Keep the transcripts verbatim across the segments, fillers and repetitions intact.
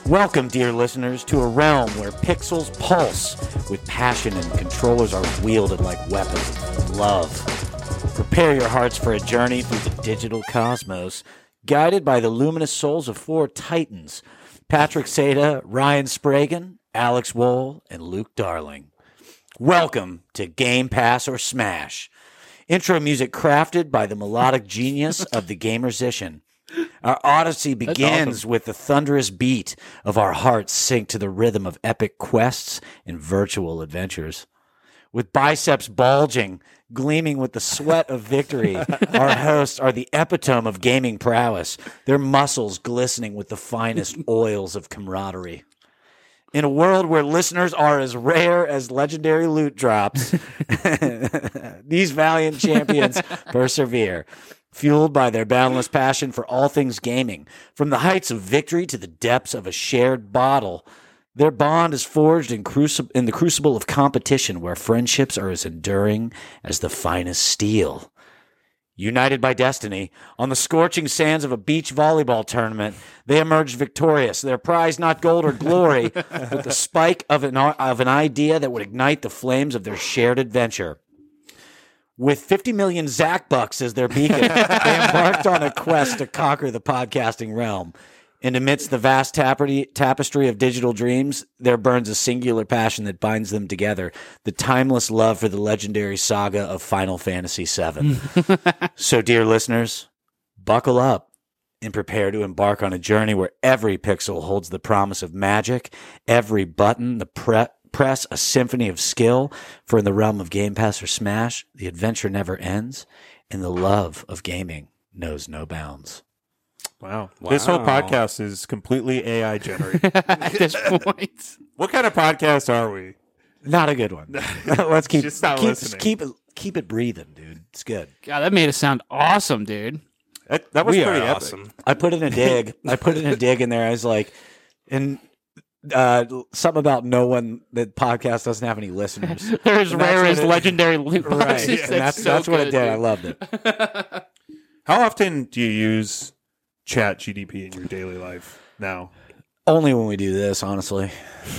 Welcome, dear listeners, to a realm where pixels pulse with passion and controllers are wielded like weapons of love. Prepare your hearts for a journey through the digital cosmos, guided by the luminous souls of four titans, Patrick Seda, Ryan Spragan, Alex Wohl, and Luke Darling. Welcome to Game Pass or Smash. Intro music crafted by the melodic genius of the Gamersician. Our odyssey begins awesome. with the thunderous beat of our hearts sync to the rhythm of epic quests and virtual adventures. With biceps bulging, gleaming with the sweat of victory, our hosts are the epitome of gaming prowess, their muscles glistening with the finest oils of camaraderie. In a world where listeners are as rare as legendary loot drops, these valiant champions persevere, fueled by their boundless passion for all things gaming. From the heights of victory to the depths of a shared bottle, their bond is forged in, cruci- in the crucible of competition, where friendships are as enduring as the finest steel. United by destiny, on the scorching sands of a beach volleyball tournament, they emerged victorious, their prize not gold or glory, but the spike of an, of an idea that would ignite the flames of their shared adventure. With fifty million Zach Bucks as their beacon, they embarked on a quest to conquer the podcasting realm. And amidst the vast tapestry, tapestry of digital dreams, there burns a singular passion that binds them together, the timeless love for the legendary saga of Final Fantasy seven. So, dear listeners, buckle up and prepare to embark on a journey where every pixel holds the promise of magic, every button, the pre- press, a symphony of skill, for in the realm of Game Pass or Smash, the adventure never ends, and the love of gaming knows no bounds. Wow. wow. This whole podcast is completely A I generated. At this point. What kind of podcast are we? Not a good one. Let's keep Just stop keep, listening. keep it keep it breathing, dude. It's good. God, that made it sound awesome, dude. That, that was We pretty are epic. awesome. I put in a dig. I put in a dig in there. I was like, and uh, something about no one. The podcast doesn't have any listeners. They're as And that's rare what as it- legendary loot Right. boxes. And That's, that's so that's what it good, did. dude. I loved it. How often do you use Chat G D P in your daily life now? Only when we do this, honestly.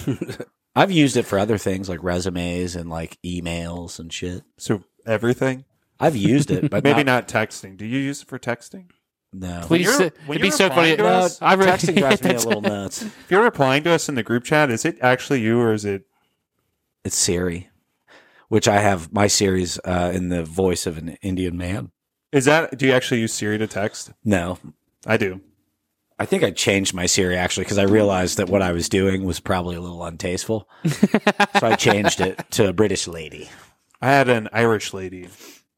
I've used it for other things like resumes and like emails and shit. So everything? I've used it, but Maybe not, not texting. Do you use it for texting? no. Please, you're- uh, when it'd be you're so funny. replying to us, I really- Texting drives me a little nuts. If you're replying to us in the group chat, is it actually you or is it... It's Siri, which I have my Siri's uh, in the voice of an Indian man. Is that... Do you actually use Siri to text? No, I do. I think I changed my Siri actually because I realized that what I was doing was probably a little untasteful. So I changed it to a British lady. I had an Irish lady.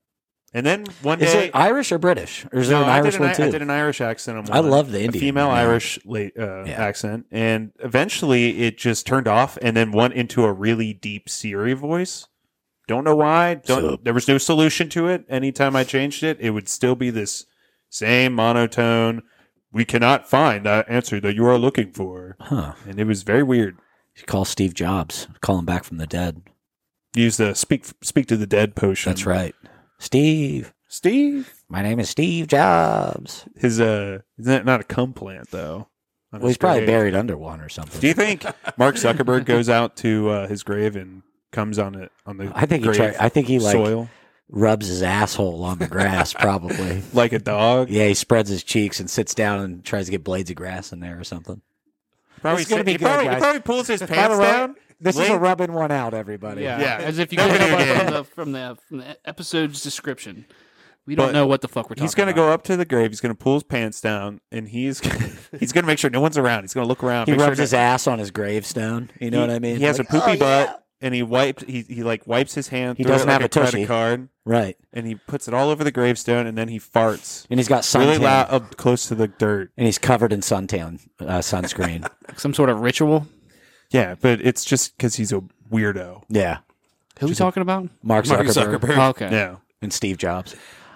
And then one Is day... it Irish or British? Or is there No, an I Irish did an, one too? I did an Irish accent on one. I love the a Indian female one, yeah. Irish late, uh, Yeah. accent, and eventually it just turned off, and then went into a really deep Siri voice. Don't know why. Don't. So- there was no solution to it. Anytime I changed it, it would still be this same monotone. We cannot find that answer that you are looking for, Huh. and it was very weird. You call Steve Jobs. Call him back from the dead. Use the speak speak to the dead potion. That's right. Steve. Steve. My name is Steve Jobs. His uh, is that not a cum plant though? On Well, his he's probably grave. buried under one or something. Do you think Mark Zuckerberg goes out to uh, his grave and comes on it on the I think he grave tried, I think he like soil rubs his asshole on the grass, probably. like a dog? Yeah, he spreads his cheeks and sits down and tries to get blades of grass in there or something. Probably, It's gonna be he, good, probably, he guys. probably pulls his By the pants way, down. This is a Link- rubbing one out, everybody. Yeah. Yeah. As if you No, could no, tell no, from no. the from the from the episode's description. We don't But know what the fuck we're talking He's gonna about. go up to the grave. He's gonna pull his pants down, and he's he's gonna make sure no one's around. He's gonna look around. He make rubs sure his no- ass on his gravestone. You know he, what I mean? He has Like, a poopy oh, butt, yeah. and he wipes. He he like wipes his hand. He through doesn't it have like a credit tushy. card, Right. and he puts it all over the gravestone, and then he farts And he's got suntan. really loud up close to the dirt. And he's covered in suntan, uh, sunscreen. Some sort of ritual. Yeah, but it's just because he's a weirdo. Yeah. Who are we talking about? Mark Mark Zuckerberg, Zuckerberg. Oh, okay. Yeah, and Steve Jobs.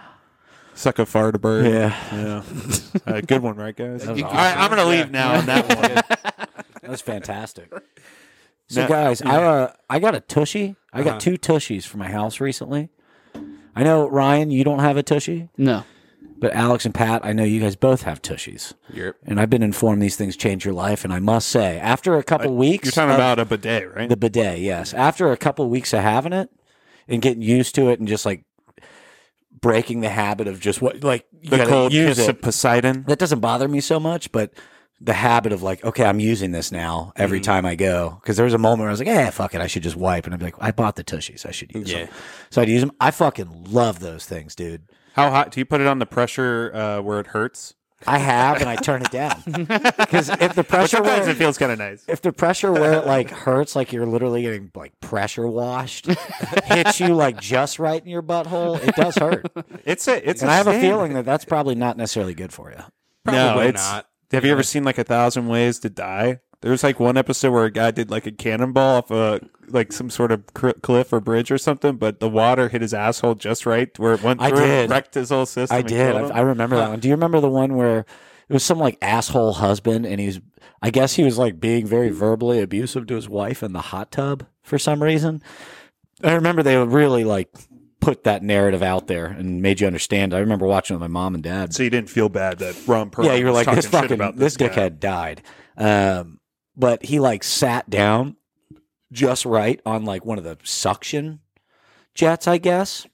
suck a fart a bird. Yeah. yeah. Uh, good one, right, guys? That was All awesome. right, I'm gonna leave now on that one. That was fantastic. So, Now- guys, I uh, I got a tushy. I got Uh-huh. two tushies for my house recently. I know, Ryan, you don't have a tushy. No. But Alex and Pat, I know you guys both have tushies. Yep. And I've been informed these things change your life. And I must say, after a couple weeks. You're talking of, about a bidet, right? The bidet, yes. After a couple weeks of having it and getting used to it and just like breaking the habit of just what, like, you the gotta cold use kiss it. of Poseidon. That doesn't bother me so much, but the habit of like, okay, I'm using this now every mm. time I go. Because there was a moment where I was like, eh, fuck it, I should just wipe. And I'd be like, I bought the tushies, I should use yeah. them. So I'd use them. I fucking love those things, dude. How hot? Do you put it on the pressure uh, where it hurts? I have, and I turn it down. Because if the pressure sometimes where, it feels kind of nice. If the pressure where it like hurts, like you're literally getting like pressure washed, hits you like just right in your butthole, it does hurt. It's a, it's. And a I have shame. a feeling that that's probably not necessarily good for you. Probably no, it's not. Have you ever seen like A Thousand Ways to Die? There's like one episode where a guy did like a cannonball off a like some sort of cr- cliff or bridge or something, but the water hit his asshole just right where it went I through did. and wrecked his whole system. I and did. killed him. I, I remember that one. Do you remember the one where it was some like asshole husband and he's, I guess he was like being very verbally abusive to his wife in the hot tub for some reason? I remember they really like put that narrative out there and made you understand. I remember watching it with my mom and dad. So you didn't feel bad that Ron Perlman Yeah, you were was like, this talking shit fucking, about this guy. dickhead died. Um, but he like sat down just right on like one of the suction jets, I guess.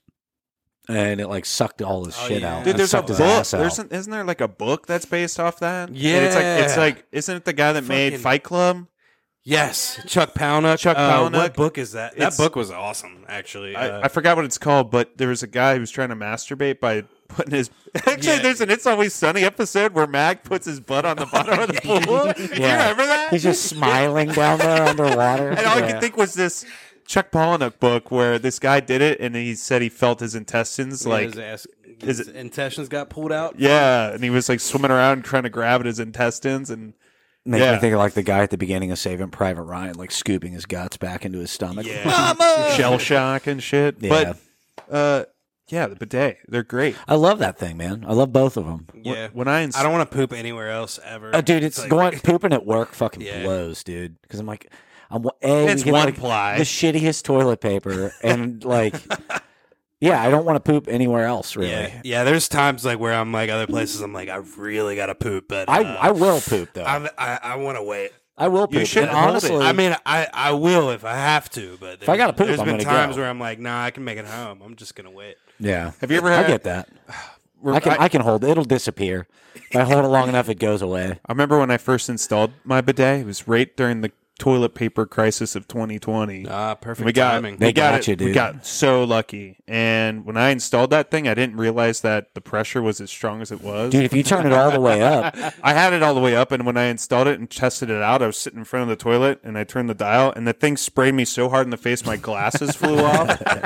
And it like sucked all his Oh, shit yeah. out. Dude, and there's a sucked book. his ass There's out. an, isn't there like a book that's based off that? And Yeah. it's like it's like isn't it the guy that made Fucking- Fight Club? Yes, Chuck Palahniuk. Chuck Uh, Palahniuk. what book is that? That It's- book was awesome, actually. Uh, I, I forgot what it's called, but there was a guy who was trying to masturbate by putting his. Actually, Yeah. there's an It's Always Sunny episode where Mac puts his butt on the bottom of the pool. Do you Yeah. remember that? He's just smiling down there underwater. And all I Yeah. could think was this Chuck Palahniuk book where this guy did it, and he said he felt his intestines like. his, ass, is his it- intestines got pulled out. Yeah, and he was like swimming around trying to grab at his intestines, and Make Yeah. me think of like the guy at the beginning of Saving Private Ryan, like scooping his guts back into his stomach. Yeah. shell shock and shit. Yeah. But uh, yeah, the bidet, they're great. I love that thing, man. I love both of them. Yeah. When I ins- I don't want to poop anywhere else ever. Uh, dude, it's like- going pooping at work fucking Yeah. blows, dude. Because I'm like, I'm a It's we get, one like, ply. the shittiest toilet paper, and like, yeah, I don't want to poop anywhere else. Really, Yeah, yeah. There's times like where I'm like other places. I'm like I really gotta poop, but I uh, I will poop though. I'm, I I want to wait. I will poop. You should and hold it. honestly, I mean, I, I will if I have to, but If I gotta poop, there's I'm been gonna times go. where I'm like, nah, I can make it home. I'm just gonna wait. yeah. Have you ever I had- get that. I can I, can hold it. It'll disappear. If I hold it long enough, it goes away. I remember when I first installed my bidet. It was right during the toilet paper crisis of twenty twenty. Ah, perfect we got, timing. They we got, got it. you, We dude. got so lucky. And when I installed that thing, I didn't realize that the pressure was as strong as it was. Dude, if you turn it all the way up, I had it all the way up, and when I installed it and tested it out, I was sitting in front of the toilet, and I turned the dial, and the thing sprayed me so hard in the face, my glasses flew off,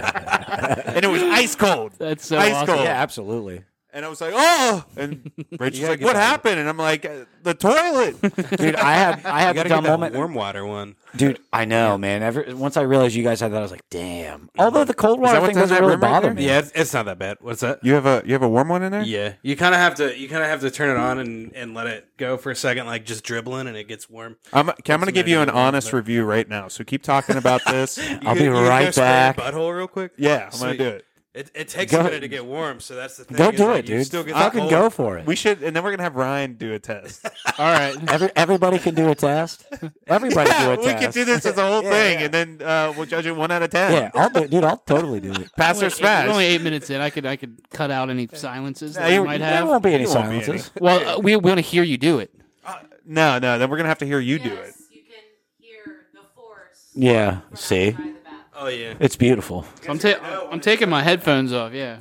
and it was ice cold. That's so Ice awesome. cold. yeah, absolutely. And I was like, oh, and Rachel's gotta like, get what that. happened? And I'm like, uh, the toilet. Dude, I had I You had the gotta dumb get that moment. warm water one. Dude, I know, man. Every, once I realized you guys had that, I was like, damn. Although the cold that water what's thing in doesn't that really room right bother there? me. Yeah, it's, it's not that bad. What's that? You have a you have a warm one in there? Yeah, you kind of have to you kind of have to turn it on and, and let it go for a second, like just dribbling, and it gets warm. I'm, okay, I'm going to give you an maybe a little honest bit. review right now. So keep talking about this. I'll be You- you right go spray your back. Butthole real quick. Yeah, I'm So going to you- do it. It, it takes Go- a minute to get warm, so that's the thing. Go is, do like, it, you dude. Still get Fucking that go cold. for it. We should, and then we're going to have Ryan do a test. All right. Every, everybody can do a test. Everybody do yeah, a we test. could do this as a whole Yeah, thing, yeah. and then uh, we'll judge it one out of ten. Yeah, I'll do it, dude. I'll totally do it. Pass or We're smash. only eight minutes in. I could I could cut out any silences that Yeah, you you- might There have. won't be any There won't be silences. Well, uh, we want to hear you do it. No, no, then we're going to have to hear you do it. Yes, you can hear the force. Yeah, from see? outside the bathroom. Oh yeah. It's beautiful. So I'm, ta- I'm taking my headphones off. Yeah.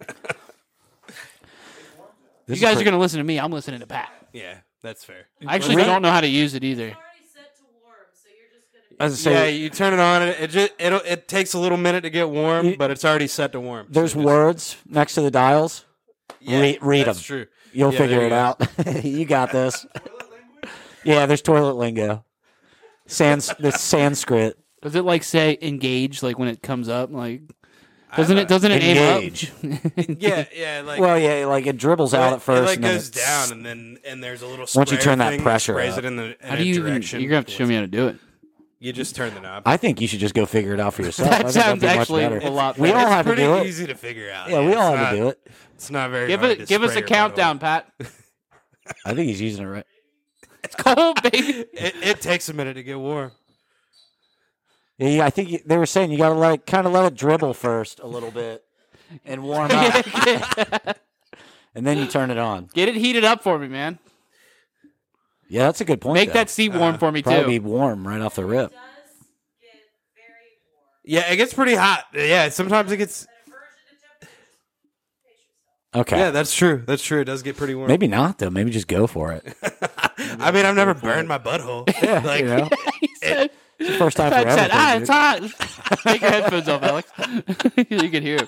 This You guys is are going to listen to me. I'm listening to Pat. Yeah, that's fair. I actually Really? don't know how to use it either. It's already set to warm, so you're just gonna. As I say, yeah, you turn it on, and it just it'll, it takes a little minute to get warm, You- but it's already set to warm. there's So just- words next to the dials. yeah, read- read that's 'em. true. You'll Yeah, figure there it you out. You got this. Yeah, there's toilet lingo. Sans the Sanskrit. Does it like say engage like when it comes up? Like doesn't it doesn't it Engage. aim up? Yeah, yeah. Like Well, yeah, like it dribbles out it, at first. it like and then goes it- down, and then and there's a little. Once you sprayer turn that thing pressure sprays up. it in the in How a do you even, direction. you're gonna have to show me how to do it. You just turn the knob. I think you should just go figure it out for yourself. I That think that'd sounds be much actually better. a lot We better. all it's have to pretty do it. easy to figure out. Yeah, we it's all have not- to do it. It's not very. Give hard it. to Give us spray a your countdown, butthole. Pat. I think he's using it right. It's cold, baby. It, it takes a minute to get warm. Yeah, I think you, they were saying you got to like kind of let it dribble first a little bit and warm up, and then you turn it on. Get it heated up for me, man. Yeah, that's a good point. Make though. that seat warm for me probably too. be warm right off the rip. It does get very warm. Yeah, it gets pretty hot. Yeah, sometimes it gets. An aversion to temperature. Pace yourself. Okay. Yeah, that's true. That's true. It does get pretty warm. Maybe not though. Maybe just go for it. I mean, I've never burned my butthole. Yeah, like, you know, He said- it's the first time for Pat said, everything. "Ah, dude. it's hot." Take your headphones off, Alex. You can hear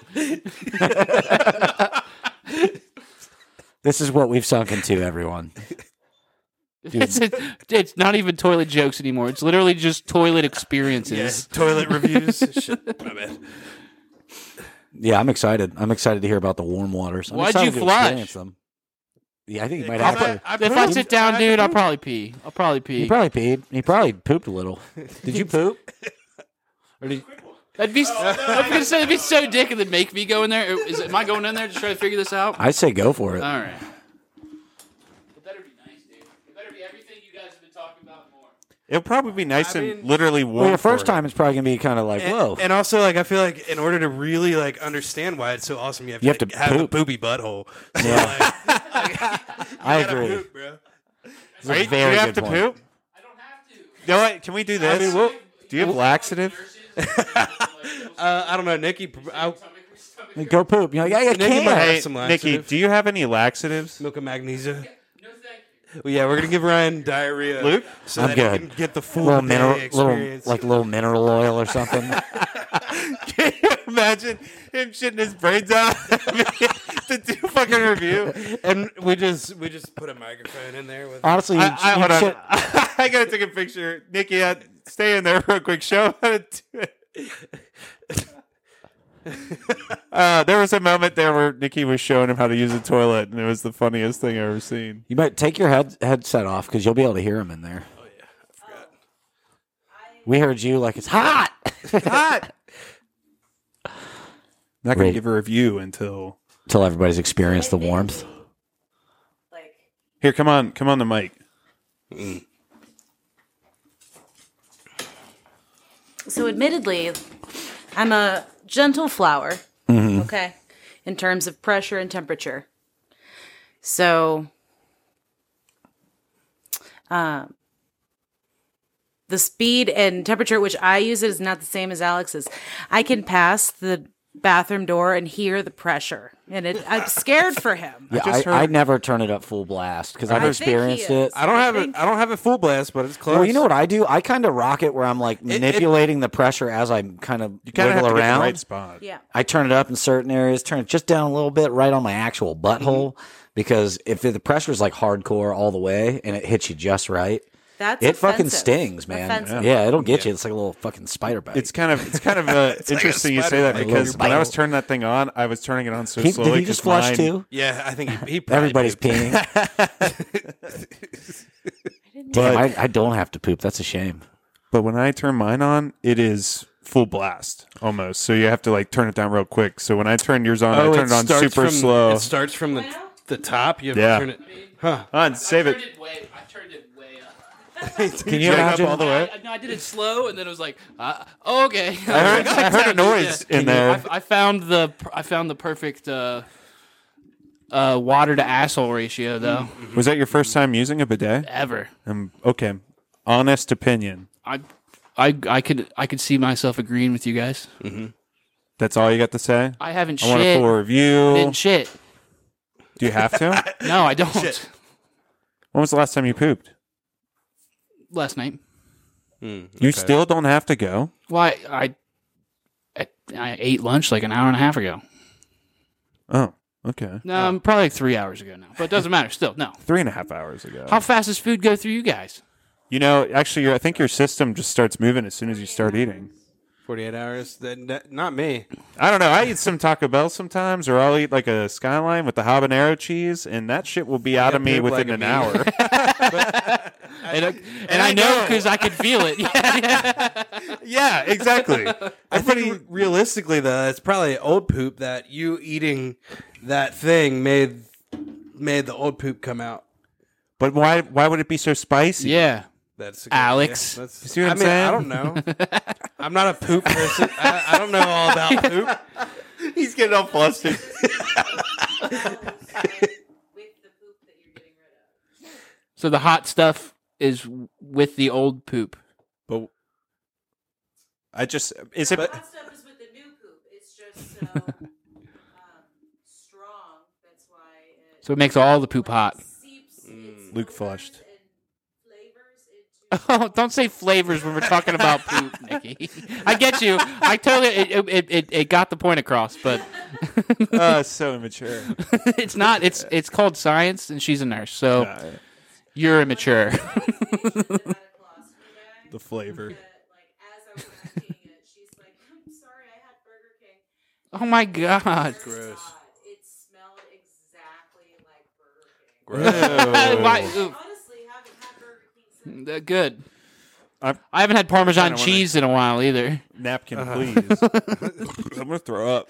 him. This is what we've sunk into, everyone. It's, it's not even toilet jokes anymore. It's literally just toilet yeah, experiences. toilet reviews. Shit, my bad. Yeah, I'm excited. I'm excited to hear about the warm waters. I'm Why'd excited you to flush? experience them. Yeah, I think you might I'll have bet- to. If I sit down, dude, I'll probably pee. I'll probably He pee. probably peed. He probably pooped a little. Did you poop? Or did, That'd be. I was gonna say that'd be so dick and then make me go in there. Is am I going in there to try to figure this out? I'd say go for it. All right. It better be nice, dude. It better be everything you guys have been talking about and more. It'll probably be nice I and mean- literally warm. Well, your first for it. time it's probably gonna be kind of like, And, whoa. and also, like, I feel like in order to really like understand why it's so awesome, you have You to, have to have a poop. poopy butthole. So, Yeah. like, I you gotta agree. poop, bro. It's a Right? very Do you have good to point. poop? I don't have to. You know what? Can we do this? mean, we'll- do you have laxative? Uh, I don't know, Nikki. I, Go poop. You know, yeah, you Nikki can. might have Hey, some Nikki, laxative. do you have any laxatives? milk of magnesia. No, thank you. Well, yeah, we're gonna give Ryan diarrhea, Luke? so I'm that good. he can get the full little day mineral, little experience. like little mineral oil or something. Can you imagine him shitting his brains out to do a fucking review? and we just we just put a microphone in there with. Honestly, you, I, I, you hold on. should- I gotta take a picture. Nikki, uh, stay in there real quick. Show how to do it. Uh, there was a moment there where Nikki was showing him how to use a toilet, and it was the funniest thing I've ever seen. you might take your head headset off because you'll be able to hear him in there. Oh yeah, I forgot. We heard you like it's hot. Hot. Not gonna Great. give a review until Until everybody's experienced the warmth. Like, here. Come on, come on the mic. so admittedly, I'm a gentle flower, okay, in terms of pressure and temperature. So, um, the speed and temperature at which I use it is not the same as Alex's. I can pass the bathroom door and hear the pressure, and it, I'm scared for him. Yeah, just I, heard- I never turn it up full blast because I've I think he experienced is. it. I don't I have think- it. I don't have it full blast, but it's close. Well, you know what I do? I kind of rock it where I'm like it- manipulating the pressure as I'm kind of You kind of have wiggle to get around. the right spot. Yeah. I turn it up in certain areas, turn it just down a little bit right on my actual butthole Mm-hmm. because if the pressure is like hardcore all the way and it hits you just right, That's it fucking offensive. stings, man. Offensive. Yeah, it'll get you. It's like a little fucking spider bite. It's kind of it's kind of uh, like a interesting you say spider that bite. because Like a when I was bite. turning that thing on, I was turning it on so he, slowly. did he just 'cause flush mine- too? Yeah, I think he, he probably Everybody's pooped. peeing. Damn, I, I don't have to poop. That's a shame. But when I turn mine on, it is full blast almost. So you have to like turn it down real quick. So when I turn yours on, Oh, I turn it, on starts super from, slow. It starts from the the top. You have Yeah. to turn it. Huh? On, save it. it way. I turned it way up. Can you Jack up imagine? all the way? I, no, I did it slow, and then it was like, uh, oh, okay. I heard, I heard a noise in there. I, I found the I found the perfect uh, uh, water to asshole ratio though Was that your first time using a bidet? ever. Um, okay, honest opinion. I I I could I could see myself agreeing with you guys. That's all you got to say. I haven't I want a shit. full review. Didn't shit. Do you have to? No, I don't. When was the last time you pooped? Last night. You still don't have to go. Why I, I I ate lunch like an hour and a half ago. Oh, okay. No, I'm probably like three hours ago now. But it doesn't matter. Still, no. Three and a half hours ago. How fast does food go through you guys? You know, actually, your, I think your system just starts moving as soon as you start eating. Forty-eight hours. That, that- not me. I don't know. I eat some Taco Bell sometimes, or I'll eat like a Skyline with the habanero cheese, and that shit will be out of me poop within like a an bee. hour. and, I- and I know because I can feel it. Yeah, yeah. Yeah, exactly. I think realistically, though, it's probably old poop that you eating that thing made made the old poop come out. But why? Why would it be so spicy? Yeah. That's a good Alex. idea. That's, You see what I I'm mean, saying? I don't know. I'm not a poop person. I, I don't know all about poop. He's getting all flustered. With the poop that you're getting rid of. So the hot stuff is with the old poop. But I just is it? The hot stuff is with the new poop. It's just so um, strong. That's why it, So it makes all the poop hot. seeps its Luke odors flushed. and flavors into Oh, don't say flavors when we're talking about poop, Nikki. I get you. I totally it it, it, it got the point across, but Uh, so immature. it's not. It's it's called science, and she's a nurse, so Uh, you're immature. had a colostomy bag. the flavor. That, like, as I was emptying it, she's like, I'm sorry, I had Burger King. Oh my god. Gross. God, it smelled exactly like Burger King. Gross. Why- Honestly, haven't had Burger King since. Uh, Good. I'm- I haven't had Parmesan Kinda wanna- cheese in a while either. Napkin, please. I'm gonna throw up.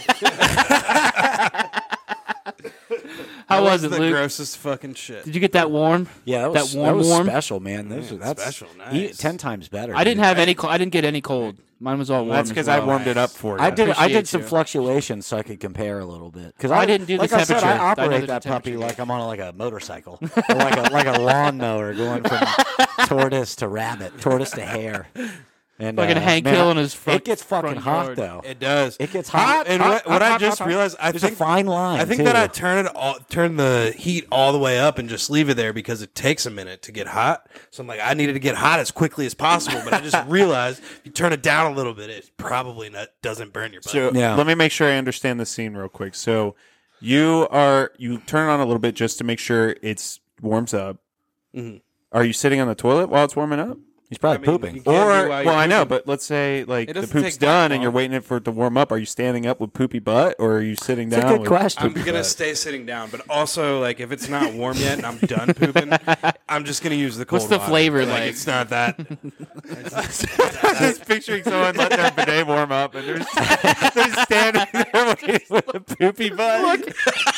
How was it, the Luke? grossest fucking shit. Did you get that warm? Yeah, that was, That warm, that was warm? special, man. Those, Yeah, that's special, e- nice. ten times better. I didn't dude. have any. Co- I didn't get any cold. Mine was all warm. That's as because well. I warmed it up for you. I did. I appreciate did some you. fluctuations so I could compare a little bit. Because I didn't do the like I said, temperature. I I know operate the that puppy temperature. like I'm on a, like a motorcycle, or like a like a lawnmower going from tortoise to rabbit, tortoise to hare. And Like an uh, Hank man, Hill in his front- It gets fucking front hot yard. though. It does. It gets hot. And Hot, what, hot, what I hot, just hot, hot. realized, I There's think a fine line. I think too. that I turn it all, turn the heat all the way up and just leave it there because it takes a minute to get hot. So I'm like, I needed to get hot as quickly as possible, but I just realized if you turn it down a little bit, it probably not, doesn't burn your butt. So Yeah. let me make sure I understand the scene real quick. So you are you turn it on a little bit just to make sure it's warms up. Mhm. Are you sitting on the toilet while it's warming up? He's probably I mean, pooping. you can't Or do well, while you're I know, pooping. but let's say like It the doesn't poop's take that done and you're long. waiting for it to warm up. Are you standing up with poopy butt, or are you sitting It's a down? good with question. I'm poopy gonna butt? stay sitting down, but also like if it's not warm yet and I'm done pooping, I'm just gonna use the cold. What's the water. flavor like? like? It's not that. I'm just picturing someone letting their bidet warm up, and they're, they're standing there with a poopy butt.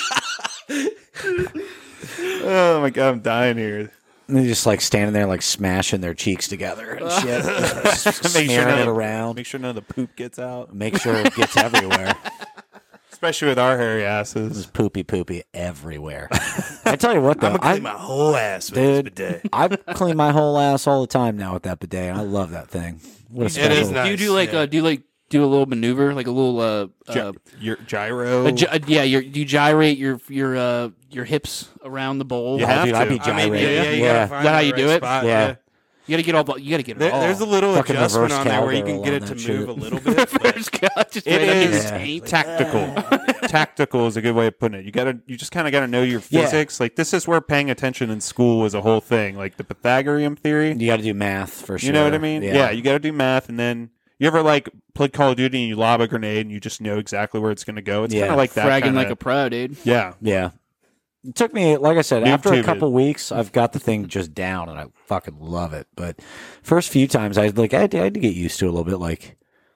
Oh my god, I'm dying here. And they're just like standing there, like smashing their cheeks together and shit, Just Make sure smearing none it of the- around. Make sure none of the poop gets out, Make sure it gets everywhere. especially with our hairy asses. There's poopy, poopy everywhere. I tell you what, though, I'm gonna I, clean my whole ass with dude, this bidet. I clean my whole ass all the time now with that bidet. I love that thing. What a It special. is Do you nice, do like yeah. uh, do you like do a little maneuver, like a little uh, uh Your gyro. a gy- uh, yeah, you're, do you gyrate your your uh your hips around the bowl? You Oh, have dude, to. I'd be I mean, gyrating. yeah, yeah, you gotta find Is that how the you right do it? spot, Yeah. You gotta get all you gotta get it There, all. there's a little Fucking adjustment reverse on there where you can cowgirl get on it to that move shit. a little bit. but First cut, just It right under is the taint. tactical. Tactical is a good way of putting it. You gotta, you just kind of got to know your Yeah. physics. Like this is where paying attention in school was a whole thing. Like the Pythagorean theory. You got to do math for sure. You know what I mean? Yeah, you got to do math, and then you ever like play Call of Duty and you lob a grenade and you just know exactly where it's going to go. It's Yeah. kind of like that. Fragging kinda, like a pro, dude. yeah. Yeah. It took me, like I said, Noob after a tube couple weeks, I've got the thing just down, and I fucking love it. But first few times, I like I had, to, I had to get used to it a little bit. Like,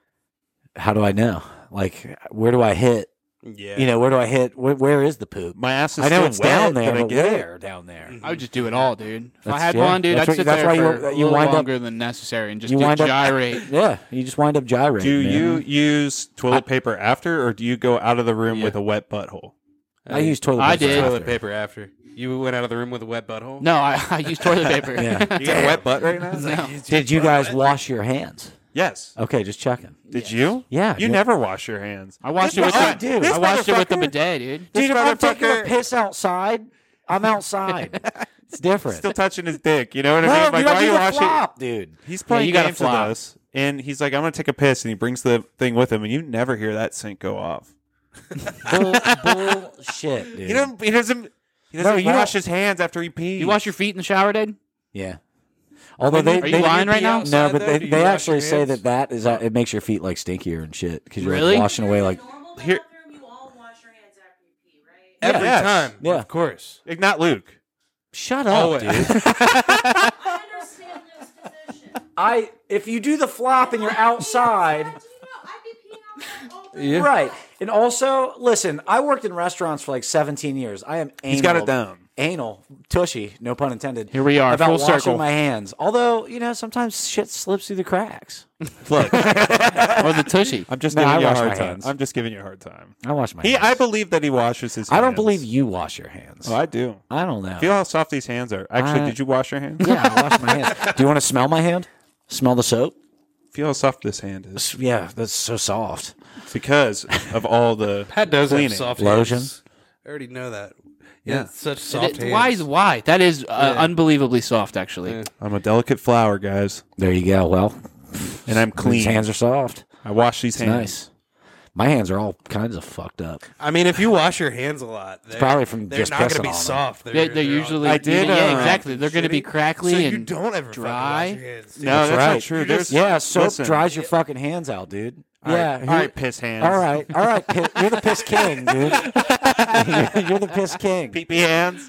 how do I know? Like, where do I hit? Yeah. You know, where do I hit? Where, where is the poop? My ass is I know still it's wet, down there, but I but get it. where down there? I would just do it all, dude. If I That's- had yeah. one, dude, That's I'd what- sit that's there why you- for a you little wind up- longer than necessary and just you do wind up- gyrate. Yeah, you just wind up gyrating. Do man. you use toilet paper after, or do you go out of the room Yeah. with a wet butthole? I use toilet I paper. did. after. Toilet paper after. You went out of the room with a wet butthole? No, I, I use toilet paper. Yeah. You got a wet butt right now? No. Did you guys wash your hands? Yes. Okay, just checking. Did you? Yeah. You yeah. never wash your hands. I washed it This with mother- the, dude, I washed it with the motherfucker- bidet, dude. Dude, if I'm taking a motherfucker- piss outside, I'm outside. It's different. Still touching his dick. You know what I no, mean? Like, dude, why I are do you the washing? flop, dude. He's playing you gotta games with flop. us, and he's like, "I'm gonna take a piss," and he brings the thing with him, and you never hear that sink go off. Bull, bullshit, dude. He doesn't. He doesn't. He doesn't No, you wash don't- his hands after he pees. You wash your feet in the shower, dude? Yeah. Although they, Are you they lying right now? No, but though? they, Do you they wash actually your say hands? that that is uh, it makes your feet like stinkier and shit because you're like, Really? washing away like. Normal Here- bathroom, you all wash your hands after you pee, right? Every Yes. time. Yeah. Of course. Like, not Luke. Shut up, Always. dude. I understand this position. I if you do the flop and you're outside, Yeah. right? And also, listen, I worked in restaurants for like seventeen years. I am anal. He's got it down. Anal, tushy, no pun intended. Here we are, about full washing circle. my hands. Although you know, sometimes shit slips through the cracks. Look, Or the tushy. I'm just No, giving I you a wash hard my time. hands. I'm just giving you a hard time. I wash my He, hands. I believe that he washes his. I don't hands. believe you wash your hands. Oh, I do. I don't know. Feel how soft these hands are. Actually, I- did you wash your hands? Yeah, I wash my hands. Do you want to smell my hand? Smell the soap? Feel how soft this hand is. Yeah, that's so soft. It's because of all the Pat does cleaning. have soft Lotion? hands. I already know that. Yeah, Yeah. it's such It- soft hands. why? Why? That is uh, Yeah. unbelievably soft, actually. Yeah. I'm a delicate flower, guys, There you go. Well, and I'm these clean. hands are soft. I wash these It's hands. nice. My hands are all kinds of fucked up. I mean, if you wash your hands a lot, they're, probably from they're just not going to pissing be on them. soft. They're, They're, they're they're usually. I did, Yeah, uh, exactly. They're going to be shitty. crackly so and you don't ever fucking dry. wash your hands. No, that's right. not true. You're There's just- Yeah, soap listen. dries your fucking hands out, dude. All yeah. right, who- all right, piss hands. all right, all right. pi- You're the piss king, dude. you're, you're the piss king, pee pee hands.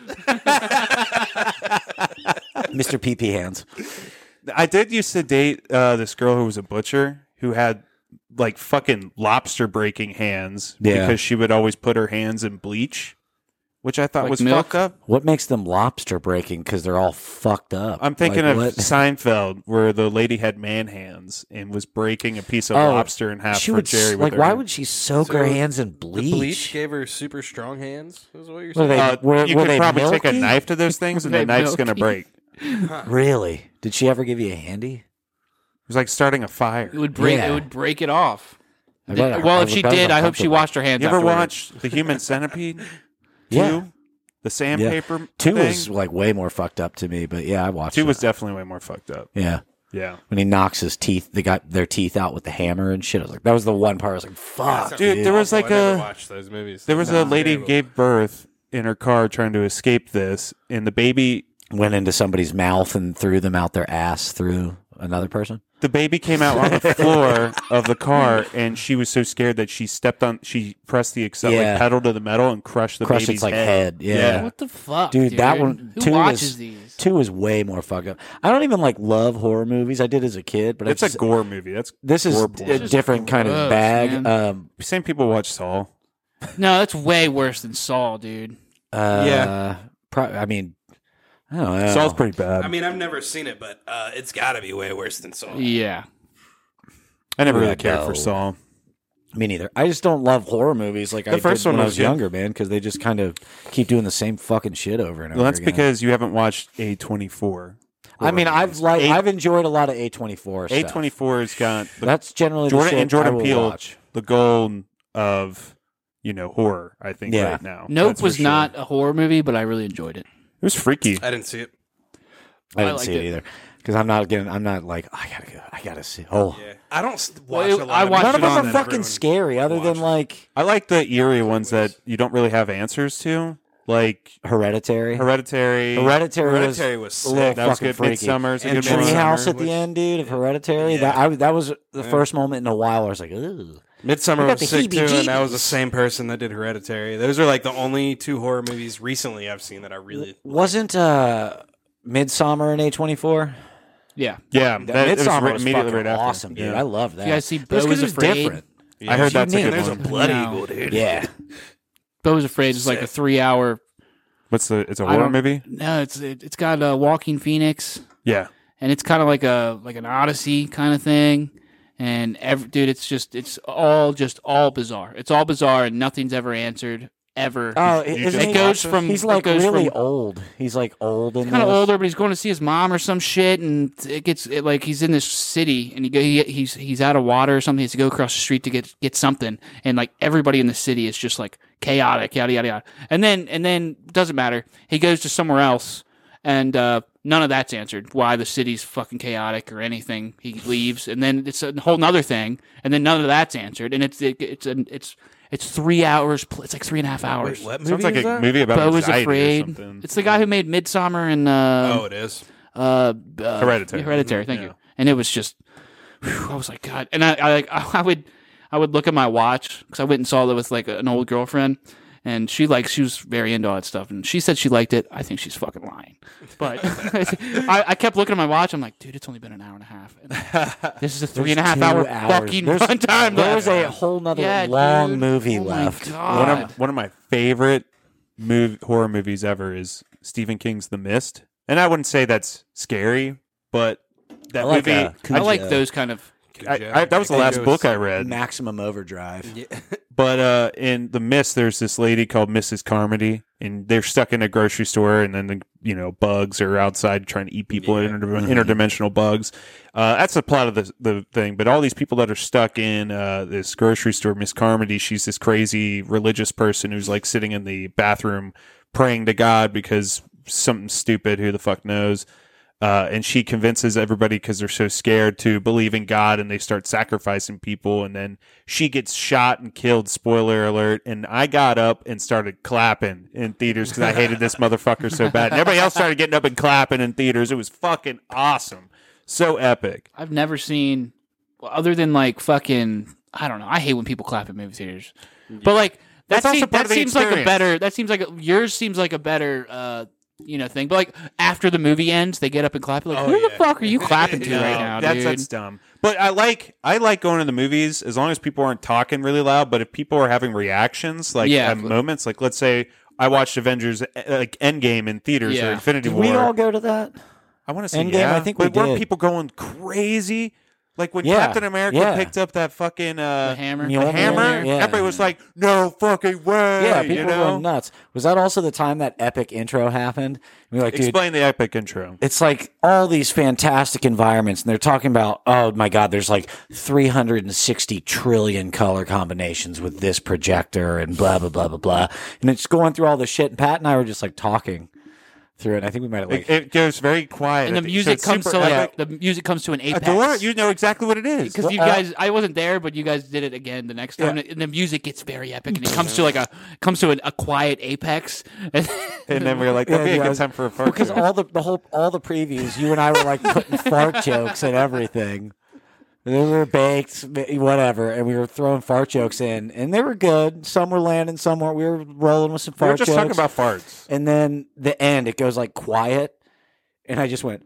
Mister Pee Pee Hands. I did used to date uh, this girl who was a butcher who had like fucking lobster breaking hands Yeah. because she would always put her hands in bleach, which I thought Like was milk? fucked up. What makes them lobster breaking? Because they're all fucked up. I'm thinking Like, of what? Seinfeld, where the lady had man hands and was breaking a piece of Oh, lobster in half She for would Jerry. s- with like. her Why hand. would she soak So her hands in The bleach? bleach gave her super strong hands. Is what you're What are saying? they- Uh, were- you were could they probably take a milky? knife to those things, and Were the they knife's gonna milky? break. Really? Did she ever give you a handy? It was like starting a fire. it would break. Yeah. It would break it off. I bet- well, I if she bet it's did, I hope she uncomfortable. washed her hands. You ever afterward. watch The Human Centipede? Yeah. Two? The sandpaper Two thing? was like way more fucked up to me, but yeah, I watched Two it. was definitely way more fucked up. yeah. Yeah. When he knocks his teeth, they got their teeth out with the hammer and shit. I was like, that was the one part I was like, fuck, Dude, there was like I never a- watched those movies. There was No, a lady who terrible. gave birth in her car trying to escape this, and the baby Went into somebody's mouth and threw them out their ass through another person. the baby came out on the floor of the car, and she was so scared that she stepped on, she pressed the accel- Yeah. like pedal to the metal and crushed the Crushed baby's its like head. head. Yeah. Yeah. What the fuck, Dude, dude? that one Who two watches is these? two is way more fucked up. I don't even like love horror movies. I did as a kid, but I It's just, a gore movie. That's this is gore a porn. different kind of gross, bag. man. Um, Same people watch Saw. No, that's way worse than Saul, dude. uh, Yeah. Pro- I mean, I don't know. Saw's pretty bad. I mean, I've never seen it, but uh, it's got to be way worse than Saw. Yeah. I never really Yeah, cared no. for Saw. Me neither. I just don't love horror movies like I The first did one when I was was good. younger, man, because they just kind of keep doing the same fucking shit over and over. Well, that's again. because you haven't watched A twenty-four. I mean, I've like A- I've enjoyed a lot of A twenty-four. A twenty-four has got the That's generally the Jordan shit and Jordan I will Peele, watch. the goal of you know horror. I think Yeah. right now. Nope That's for was sure. not a horror movie, but I really enjoyed it. It was freaky. I didn't see it. I I didn't liked see it, it. either because I'm not getting. I'm not like I gotta go. I gotta see. Oh, Yeah, I don't s- watch Well, it- a lot. I of watched none of it them on are that fucking everyone scary, other than watches. like I like the eerie ones that you don't really have answers to, like Hereditary. Hereditary. Hereditary, Hereditary was, was a little sick. that was fucking good. freaky. Midsummer's a And good one. Treehouse Midsummer at the was- end, dude, of Hereditary. Yeah. That I, that was the first moment in a while where I was like, ugh. Midsummer I got was the sick too, and that was the heebie-jeebies. same person that did Hereditary. Those are like the only two horror movies recently I've seen that I really. Wasn't uh, Midsummer in A twenty-four? Yeah. Yeah, That that, it was Midsummer right- was immediately fucking right after. awesome, dude. Yeah. I love that. You guys see But Beau it's 'cause is it was Afraid? different. I heard that's a unique. good There's a one. blood No. eagle, dude. Yeah. Beau is Afraid is like a three-hour. What's the? It's a I horror don't- movie. No, it's it, it's got uh, Walking Phoenix, Yeah, and it's kind of like a like an Odyssey kind of thing. And every, dude, it's just it's all just all bizarre. It's all bizarre, and nothing's ever answered ever. Oh, You isn't just he, it goes from he's it like goes really from, old. He's like old and kind of older, but he's going to see his mom or some shit, and it gets it, like he's in this city, and he, go, he he's he's out of water or something. He has to go across the street to get get something, and like everybody in the city is just like chaotic, yada yada yada. And then and then doesn't matter. He goes to somewhere else, and uh, none of that's answered. Why the city's fucking chaotic or anything? He leaves, and then it's a whole nother thing, and then none of that's answered. And it's it, it's an it's. It's three hours. pl- It's like three and a half hours. Wait, what movie sounds like is a that? movie about Beau is anxiety or Afraid. something. It's the guy who made Midsummer and uh, Oh, it is. uh, uh, Hereditary. Hereditary. Thank Yeah. you. And it was just, whew, I was like, God. And I, I like, I would, I would look at my watch because I went and saw it with like an old girlfriend, and she like she was very into all that stuff, and she said she liked it. I think she's fucking lying, but I, I kept looking at my watch. I'm like, dude, it's only been an hour and a half. And this is a three and a half two hour hours. fucking There's- run time. There's left. a whole nother Yeah, long dude. movie Oh my left. God. One of one of my favorite mov- horror movies ever is Stephen King's The Mist, and I wouldn't say that's scary, but that I like, movie. uh, I like Cujo. those kind of. I, I, that was the last book I read. Maximum Overdrive. But uh, in The Mist, there's this lady called Missus Carmody, and they're stuck in a grocery store, and then the you know bugs are outside trying to eat people, Yeah. inter- interdimensional bugs. Uh, that's the plot of the the thing. But all these people that are stuck in uh, this grocery store, Miss Carmody, she's this crazy religious person who's like sitting in the bathroom praying to God because something stupid, who the fuck knows. Uh, and she convinces everybody because they're so scared to believe in God, and they start sacrificing people. And then she gets shot and killed. Spoiler alert. And I got up and started clapping in theaters because I hated this motherfucker so bad. And everybody else started getting up and clapping in theaters. It was fucking awesome. So epic. I've never seen, well, other than like fucking. I don't know. I hate when people clap at movie theaters, but like that, That's also seem- part that of the seems like a experience. better. That seems like a, yours seems like a better. Uh, you know, thing. But like after the movie ends, they get up and clap. Like, Oh, who the yeah. fuck are you clapping to No, right now, that's dude? that's dumb. But I like I like going to the movies as long as people aren't talking really loud. But if people are having reactions, like Yeah. at moments, like let's say I watched Avengers uh, like Endgame in theaters Yeah. or Infinity Did War. we all go to that? I want to say Endgame? yeah. I think we but weren't did. people going crazy? Like when Yeah. Captain America Yeah. picked up that fucking uh, The hammer. The the Mjolnir? hammer, Yeah. everybody was like, "No fucking way!" Yeah, people you were know. going nuts. Was that also the time that epic intro happened? We were like, dude, Explain the epic intro. it's like all these fantastic environments, and they're talking about, oh my god, there's like three hundred sixty trillion color combinations with this projector, and blah blah blah blah blah. And it's going through all this shit. And Pat and I were just like talking through it. I think we might have like. It, it goes very quiet, And the So music it's comes super to like epic. the music comes to an apex. Adore, you know exactly what it is. Because you Uh, guys, I wasn't there, but you guys did it again the next time, and the music gets very epic, and it comes to like a comes to a, a quiet apex. And And then we were like, that'd Yeah, be a yeah, I good was- time for a fart because joke. all the the whole all the previews, you and I were like putting fart jokes and everything. And then we were baked, whatever, and we were throwing fart jokes in, and they were good. Some were landing, some weren't. We were rolling with some We were fart just jokes. talking about farts. And then the end, it goes like quiet, and I just went,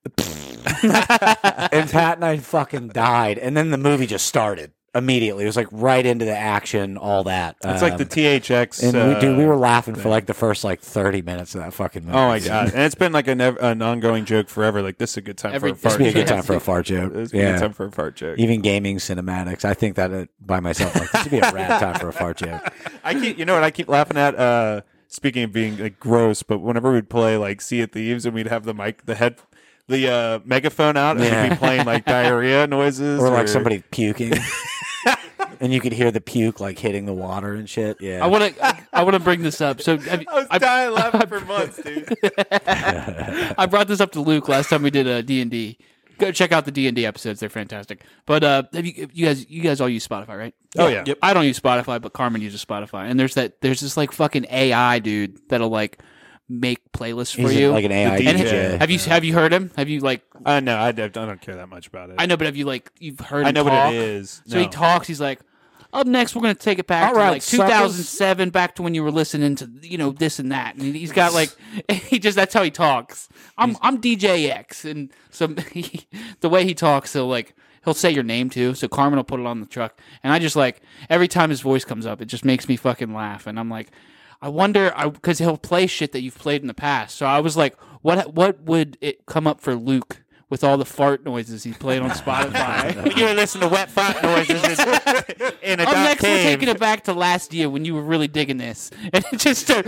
and Pat and I fucking died. And then the movie just started immediately. It was like right into the action, all that. It's like the Um, T H X. and uh, we dude, we were laughing for like the first like thirty minutes of that fucking movie. Oh my god! And it's been like an, an ongoing joke forever. Like this is a good time Every- for a This fart. would be a good joke. time for a fart joke. This would be a Yeah. good time for a fart joke. Even gaming cinematics. I think that uh, by myself, like this would be a rad time for a fart joke. I keep, you know what I keep laughing at? Uh, speaking of being like gross, but whenever we'd play like Sea of Thieves and we'd have the mic, the head, the uh, megaphone out, and we'd Yeah. be playing like diarrhea noises, Or like somebody puking. And you could hear the puke like hitting the water and shit. Yeah. I want to, I want to bring this up. So have you- I was I, dying laughing for months, dude. I brought this up to Luke last time we did a D and D. Go check out the D and D episodes; they're fantastic. But uh, have you, you guys, you guys all use Spotify, right? Oh yeah. I don't use Spotify, but Carmen uses Spotify. And there's that, there's this like fucking A I dude that'll like make playlists for He's you. like an A I The And D D J. J. have you have you heard him? Have you like? Uh, no, I, don't- I don't care that much about it. I know, but have you like you've heard? Him I know talk? what it is. So he No. talks. He's like, up next, we're going to take it back All to right, like suckers. two thousand seven, back to when you were listening to you know this and that. And he's got like he just that's how he talks. I'm I'm D J X, and so he, the way he talks, he'll like he'll say your name too. So Carmen will put it on the truck, and I just like every time his voice comes up, it just makes me fucking laugh. And I'm like, I wonder because he'll play shit that you've played in the past. So I was like, what what would it come up for Luke? With all the fart noises he played on Spotify. You were listening to wet fart noises in, in a Up dark next, we're cave. taking it back to last year when you were really digging this, and it just started.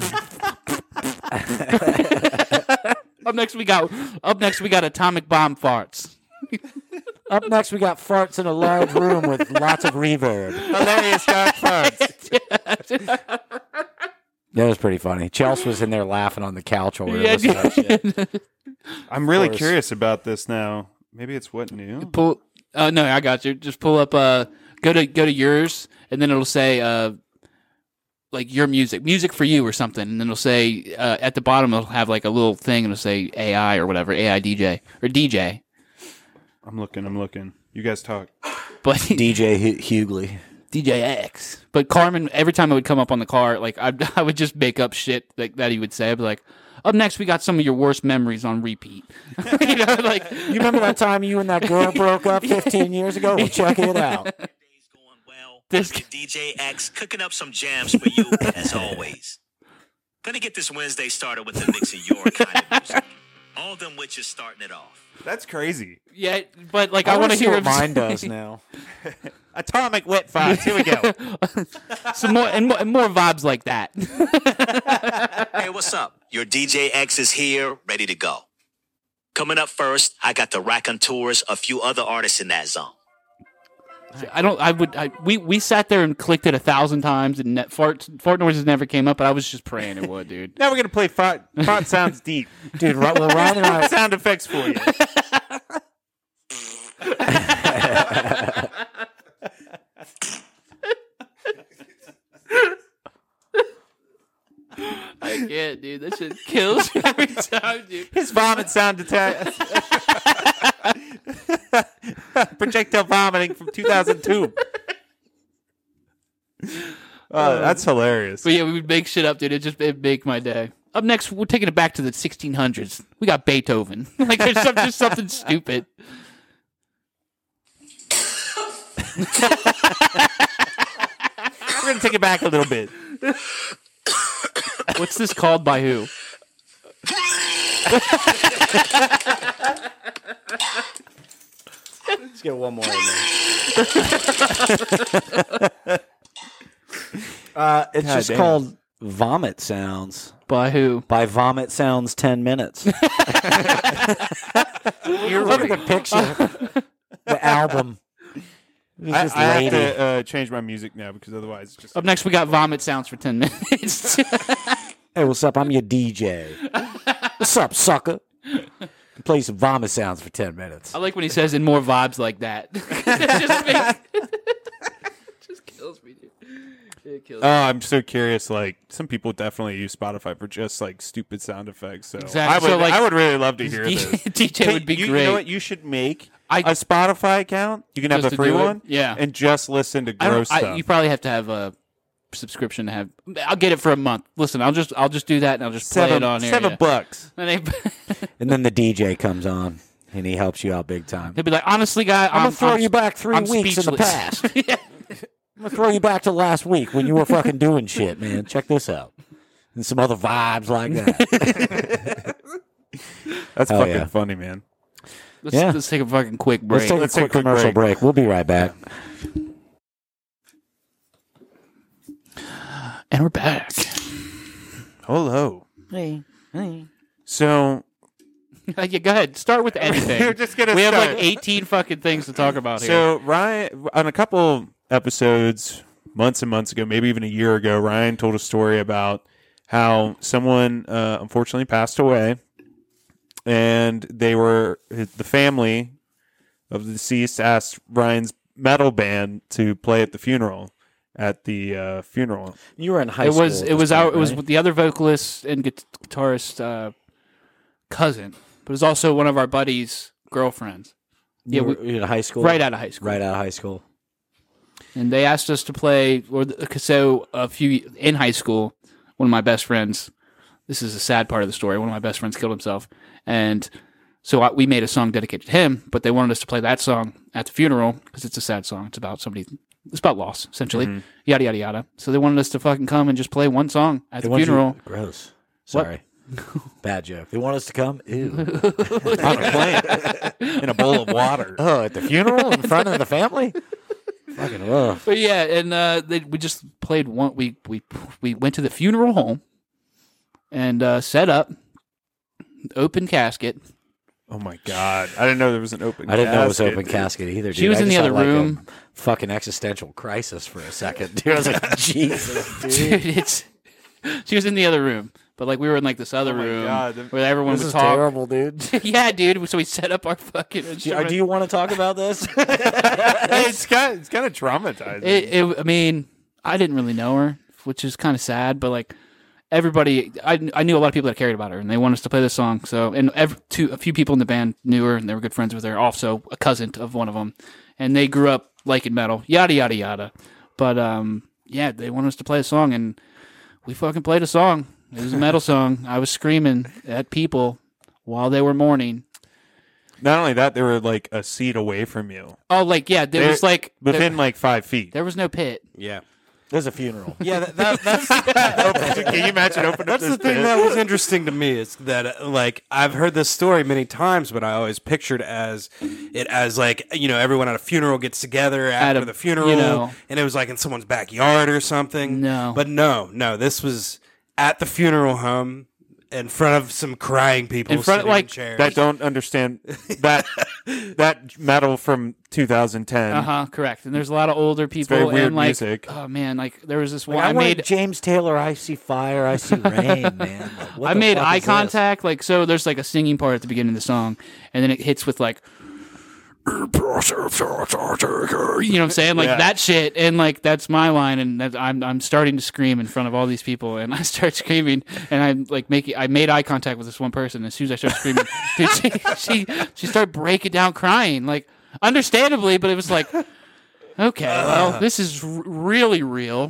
up next, we got up next we got atomic bomb farts. Up next, we got farts in a large room with lots of reverb. Hilarious dark farts. That was pretty funny. Chelsea was in there laughing on the couch while we were Yeah, listening to that shit. I'm really course. curious about this now. Maybe it's what new? Pull. Uh, no, I got you. Just pull up. Uh, go to go to yours, and then it'll say uh, like your music, music for you or something, and then it'll say uh, at the bottom it'll have like a little thing, and it'll say A I or whatever, A I D J or D J. I'm looking. I'm looking. You guys talk. But D J Hu- Hughley. D J X. But Carmen, every time it would come up on the car, like I, I would just make up shit like that he would say. I'd be like, "Up next, we got some of your worst memories on repeat." You know, like You remember that time you and that girl broke up fifteen years ago? Well, check it out. Day's going well. This- D J X cooking up some jams for you as always. Gonna get this Wednesday started with a mix of your kind of music. All them witches starting it off. That's crazy. yeah, but like I, I want to see hear what him mine say- does now. Atomic wet vibes. Here we go. some more and, more and more vibes like that. Hey, what's up? Your D J X is here, ready to go. Coming up first, I got the Raconteurs, a few other artists in that zone. I don't. I would. I, we we sat there and clicked it a thousand times, and net, fart fart noises never came up. But I was just praying it would, dude. Now we're gonna play Fart, fart Sounds Deep. Dude, Ro- well, Ryan and I, Sound effects for you. I can't, dude. That shit kills me every time, dude. His vomit sound attack. Projectile vomiting from two thousand two. Oh, that's hilarious. But yeah, we would make shit up, dude. It just it'd make my day. Up next, we're taking it back to the sixteen hundreds. We got Beethoven. Like there's some, just something stupid. We're gonna take it back a little bit. What's this called by who? let's get one more in there. uh, it's God just damn. called Vomit Sounds By who? by Vomit Sounds ten minutes. Look at the picture. The album. It was I, just I have lady. to uh, change my music now because otherwise, it's just Up next, we got vomit sounds for ten minutes. Hey, what's up? I'm your D J. What's up, sucker? Play some vomit sounds for ten minutes. I like when he says "in more vibes like that." It just makes, it just kills me, dude. It kills Oh, me. I'm so curious. Like, some people definitely use Spotify for just like stupid sound effects. So Exactly. I would, So, like, I would really love to hear D- this. D J would be you, great. You know what? You should make I- a Spotify account. You can have Just the to free do it? one, Yeah. and just listen to I don't- gross I- stuff. you probably have to have a subscription to have. I'll get it for a month. Listen, I'll just I'll just do that and I'll just play seven it on here. seven yeah. bucks. And they, And then the D J comes on and he helps you out big time. he'll be like, honestly, guy, I'm, gonna throw I'm- you back 3 I'm weeks in the speechless. past. Yeah. I'm gonna throw you back to last week when you were fucking doing shit, man. Check this out. And some other vibes like that. That's Hell fucking yeah. funny, man. Let's, Yeah. let's take a fucking quick break. Let's take Let's a take quick a quick commercial break. break. We'll be right back. And we're back. Hello. Hey, hey. So Yeah, go ahead. Start with anything. You're just gonna we have start. like eighteen fucking things to talk about here. So Ryan, on a couple episodes, months and months ago, maybe even a year ago, Ryan told a story about how someone uh, unfortunately passed away, and they were the family of the deceased asked Ryan's metal band to play at the funeral. At the uh, funeral, You were in high it school. was at it this was point, our it was right? the other vocalist and guit- guitarist uh, cousin, but it was also one of our buddies' girlfriends. You Yeah, were in high school. Right out of high school. Right out of high school. And they asked us to play. Or the, so a few in high school, one of my best friends. This is a sad part of the story. One of my best friends killed himself, and so I, we made a song dedicated to him. But they wanted us to play that song at the funeral because it's a sad song. It's about somebody. It's about loss, essentially. Mm-hmm. Yada yada yada. So they wanted us to fucking come and just play one song at They the want you- funeral. Gross. Sorry. Bad joke. They want us to come? Ew. on a plane in a bowl of water. Oh, at the funeral in front of the family? Fucking rough. But yeah, and uh, they, we just played one. We we we went to the funeral home and uh, set up open casket. Oh my god! I didn't know there was an open. I didn't know it was casket, open dude. casket either. Dude. She was I in just the had, other like, a room. fucking existential crisis for a second. Dude, I was like, Jesus, dude. Dude, it's she was in the other room, but like we were in like this other Oh my room God, the- where everyone This would is talk. terrible, dude. Yeah, dude. So we set up our fucking. Do, instrument. do you want to talk about this? it's kind of, it's kind of traumatizing. It, it, I mean, I didn't really know her, which is kind of sad. But like everybody, I, I knew a lot of people that cared about her, and they wanted us to play this song. So, and every, two, a few people in the band knew her, and they were good friends with her. Also, a cousin of one of them, and they grew up liking metal. Yada yada yada. but um, yeah, they wanted us to play a song, and we fucking played a song. It was a metal song. I was screaming at people while they were mourning. Not only that, they were like a seat away from you, Oh, like yeah, there They're was like within there, like five feet. there was no pit. Yeah. There's a funeral. Yeah, that, that, that's Can you imagine opening up that's the this thing pit? that was interesting to me is that uh, like I've heard this story many times, but I always pictured as it as like you know everyone at a funeral gets together after a- the funeral, you know. and it was like in someone's backyard or something. No. but no, no, this was at the funeral home in front of some crying people In front- sitting like, in chairs. that don't understand that that metal from two thousand ten. Uh huh. Correct. And there's a lot of older people. very weird and like, music. Oh man, like there was this Like, one. I, I wanted made James Taylor. I see fire. I see rain, man. Like, what I the made fuck eye is this? contact. Like so, there's like a singing part at the beginning of the song, and then it hits with like. You know what I'm saying? Like Yeah. that shit, and like that's my line, and that I'm I'm starting to scream in front of all these people, and I start screaming, and I'm like making I made eye contact with this one person. As soon as I started screaming, dude, she she she started breaking down, crying, like understandably, but it was like, okay, well, this is r- really real.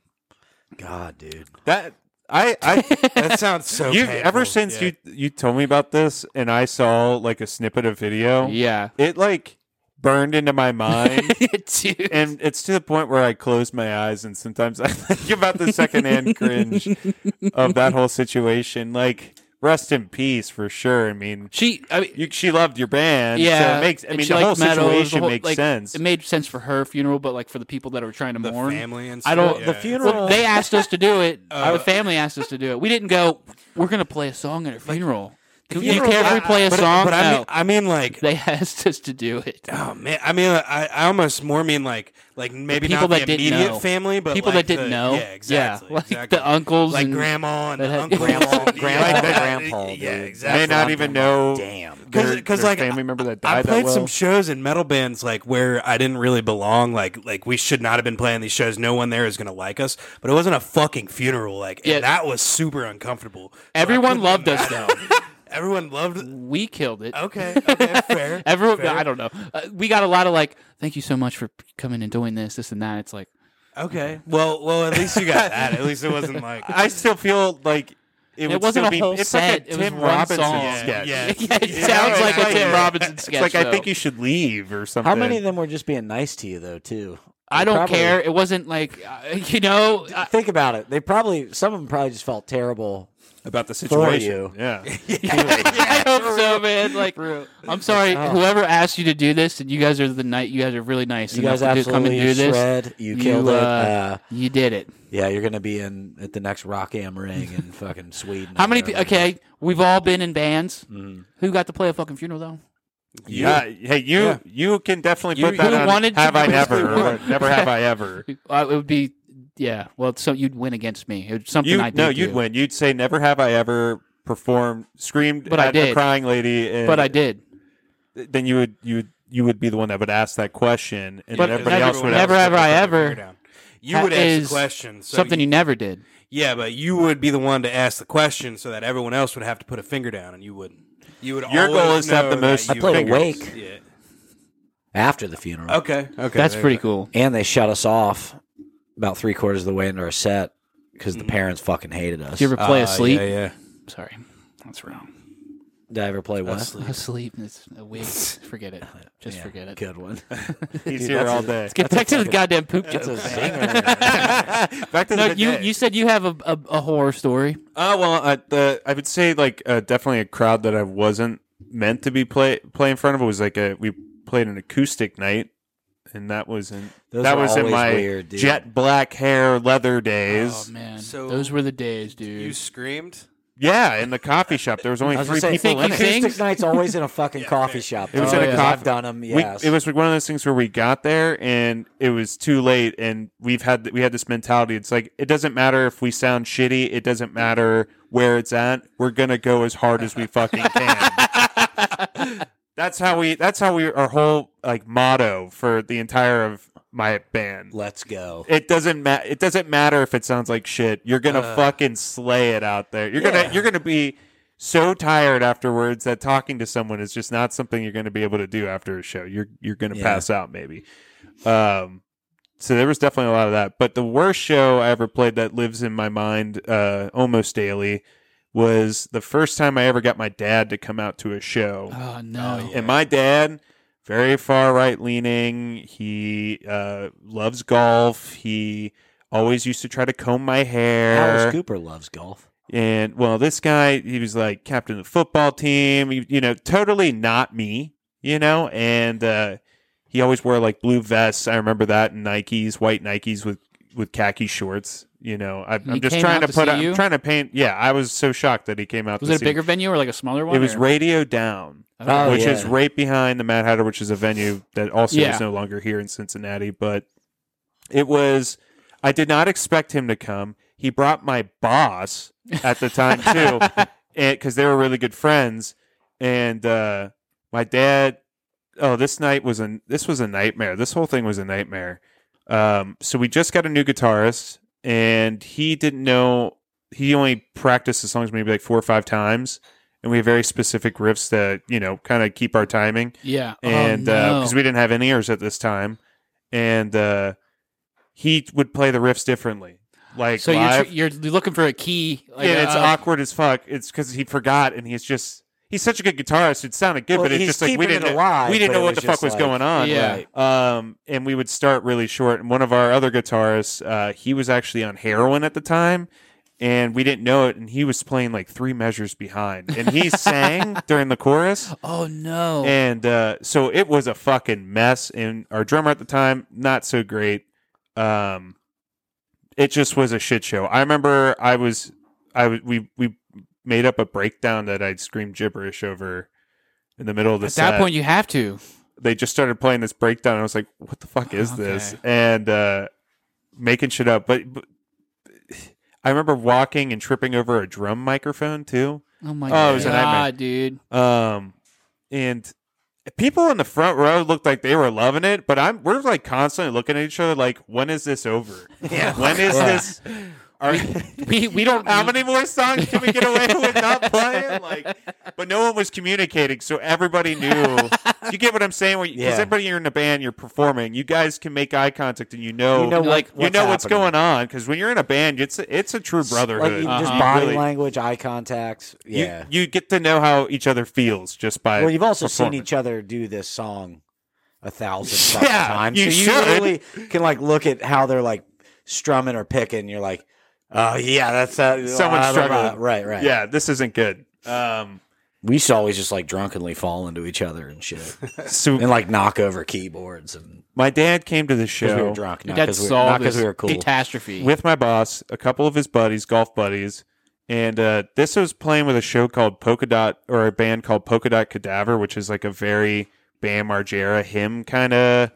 God, dude. That I I that sounds so. you painful. ever since Yeah. you you told me about this and I saw like a snippet of video. Yeah, It like burned into my mind. dude. And it's to the point where I close my eyes and sometimes I think about the secondhand cringe of that whole situation. Like, rest in peace for sure. I mean, She, I mean, you, she loved your band. yeah, So it makes, I and mean, she the whole liked metal, the situation whole- makes like, sense. It made sense for her funeral, but like for the people that were trying to the mourn, family and I stuff. don't- Yeah. The funeral. Well, they asked us to do it. the family asked us to do it. We didn't go. We're gonna play a song at her funeral. Do you funeral- care if we play a but, song? But I No. mean, I mean, like, They asked us to do it. oh man, I mean, I, I almost more mean like, like maybe people not that the didn't immediate know. family, but People like that didn't the- know. Yeah, exactly. Yeah, like exactly. the uncles like and grandma and that the had- uncle, Grandma, grandma, like that- grandpa, yeah, dude. exactly. May not even know Damn. their, because their like family member that I died played that well. some shows in metal bands like where I didn't really belong. Like like we should not have been playing these shows. No one there is gonna like us. But it wasn't a fucking funeral. Like and Yeah. that was super uncomfortable. So I Everyone couldn't loved us imagine- though. Everyone loved. We killed it. Okay, okay, fair. Everyone, fair. I don't know. Uh, we got a lot of like, thank you so much for coming and doing this, this and that. It's like, Okay, well, well, at least you got that. At least it wasn't like. I still feel like it, It would wasn't still a be, whole it's set. like It a was Tim one Robinson song. sketch. Yeah. yeah, it Yeah, sounds like a it's Tim like- Robinson sketch. It's like I though. think you should leave or something. How many of them were just being nice to you, though, too? I They don't probably- care. It wasn't like, uh, you know, I, Think about it. They probably, some of them probably just felt terrible. about the situation? you. Yeah. I hope so, man. Like, I'm sorry, Oh. whoever asked you to do this, and you guys are the night. You guys are really nice. You enough guys to do- come and absolutely do this. shred. You killed it. uh, Uh, you did it. yeah, you're going to be in at the next Rock Am ring in fucking Sweden. How or many? wherever. pe- Okay, we've all been in bands. Mm. Who got to play a fucking funeral though? Yeah. Hey, you Yeah. you can definitely You- put that who on. wanted to Have I do- never? Or never have I ever? Uh, it would be, yeah. Well, so you'd win against me. It was something You I did. no, you'd do. win. You'd say never have I ever performed, screamed But I at did. a crying lady. And But I did. Then you would you would you would be the one that would ask that question, and But then everybody never- else would never ask have I Put the ever- finger down. You would Ha- ask is the question. So something you never did. Yeah, but you would be the one to ask the question, so that everyone else would have to put a finger down, and you wouldn't. You would. Your goal always is to have the know most that I you- played fingers. Awake Yeah. after the funeral. Okay. Okay. That's there pretty you go. cool. And they shut us off about three quarters of the way into our set because the parents fucking hated us. Did you ever play Uh, asleep? Yeah, yeah. Sorry, that's wrong. Did I ever play what? Asleep. Asleep is a wig. Forget it. Just Yeah, forget it. Good one. He's Dude, here that's all a- day. Get back to the goddamn poop It's a joke. zinger. Back to No, the you day. you said you have a, a, a horror story. Oh well, uh, the I would say like uh, definitely a crowd that I wasn't meant to be play play in front of. It was like a we played an acoustic night, and that was in Those that are was in always my weird, dude. jet black hair leather Oh days. man, So- those were the days, dude. You screamed. Yeah, in the coffee shop there was only I was three gonna say, people in you it. think- acoustic night's always in a fucking coffee shop. It was though, in a because coffee- I've done them. We- Yes. it was like one of those things where we got there and it was too late, and we've had we had this mentality. It's like it doesn't matter if we sound shitty. It doesn't matter where it's at. We're gonna go as hard as we fucking can. That's how we. That's how we. Our whole like motto for the entire of my band. Let's go. It doesn't matter. It doesn't matter if it sounds like shit. You're gonna Uh, fucking slay it out there. You're yeah. gonna. You're gonna be so tired afterwards that talking to someone is just not something you're gonna be able to do after a show. You're you're gonna Yeah. pass out maybe. Um, so there was definitely a lot of that. But the worst show I ever played that lives in my mind uh, almost daily was the first time I ever got my dad to come out to a show. Oh no! And my dad, very far right leaning. He uh, loves golf. He always used to try to comb my hair. Alice Cooper loves golf. And well, this guy, he was like captain of the football team. You, you know, totally not me. You know, and uh, he always wore like blue vests. I remember that, and Nikes, white Nikes with with khaki shorts. You know, I, He I'm just came trying out to to put. see I'm you? trying to paint. Yeah, I was so shocked that he came out. Was to it a see bigger me. venue or like a smaller one? It was or? Radio Down. Oh, which yeah. is right behind the Mad Hatter, which is a venue that also Yeah. is no longer here in Cincinnati. But it was, I did not expect him to come. He brought my boss at the time too, because they were really good friends. And uh, my dad, oh, this night was a this was a nightmare. This whole thing was a nightmare. Um, so we just got a new guitarist, and he didn't know. He only practiced the songs maybe like four or five times. And we have very specific riffs that, you know, kind of keep our timing. Yeah. And oh, no. because we didn't have any ears at this time. And uh, he would play the riffs differently. Like so you're, live. tr- you're looking for a key. Like, yeah, it's uh, awkward as fuck. It's because he forgot, and he's just, he's such a good guitarist. It sounded good, Well, but it's he's just like we keeping didn't, it alive, we didn't but know it what was the fuck just was like- going on. Yeah. Right. Um, and we would start really short. And one of our other guitarists, uh, he was actually on heroin at the time. And we didn't know it, and he was playing like three measures behind. And he sang during the chorus. Oh no! And uh, so it was a fucking mess. And our drummer at the time, not so great. Um, it just was a shit show. I remember I was, I was, we we made up a breakdown that I'd scream gibberish over in the middle of the At set. that point, you have to. They just started playing this breakdown. And I was like, "What the fuck is Okay. this?" And uh, making shit up. But, but I remember walking and tripping over a drum microphone too. Oh my Oh, it was a nightmare. god, dude! Um, and people in the front row looked like they were loving it, but I'm we're like constantly looking at each other like, when is this over? Yeah. When is Yeah. this? Are, We we don't. how many more songs can we get away with not playing? Like, but no one was communicating, so everybody knew. You get what I'm saying? Because Yeah. everybody you're in a band, you're performing. You guys can make eye contact, and you know, You know like, what, you what's know what's happening. going on. Because when you're in a band, it's a, it's a true Like brotherhood. even Uh-huh. just You body really- language, eye contacts. You, Yeah. you get to know how each other feels just by. well, you've also performing. seen each other do this song a thousand fucking Yeah, times. you so you should. really can like look at how they're like strumming or picking. You're like, oh yeah, that's uh, Someone's blah, blah, blah. struggling. Right, right. Yeah, this isn't good. Um, We used to always just like drunkenly fall into each other and shit, so and like knock over keyboards and my dad came to the because we were show drunk, not That because we, solved not 'cause this we were cool. catastrophe. with my boss, a couple of his buddies, golf buddies, and uh, this was playing with a show called Polka Dot, or a band called Polka Dot Cadaver, which is like a very Bam Margera him kind of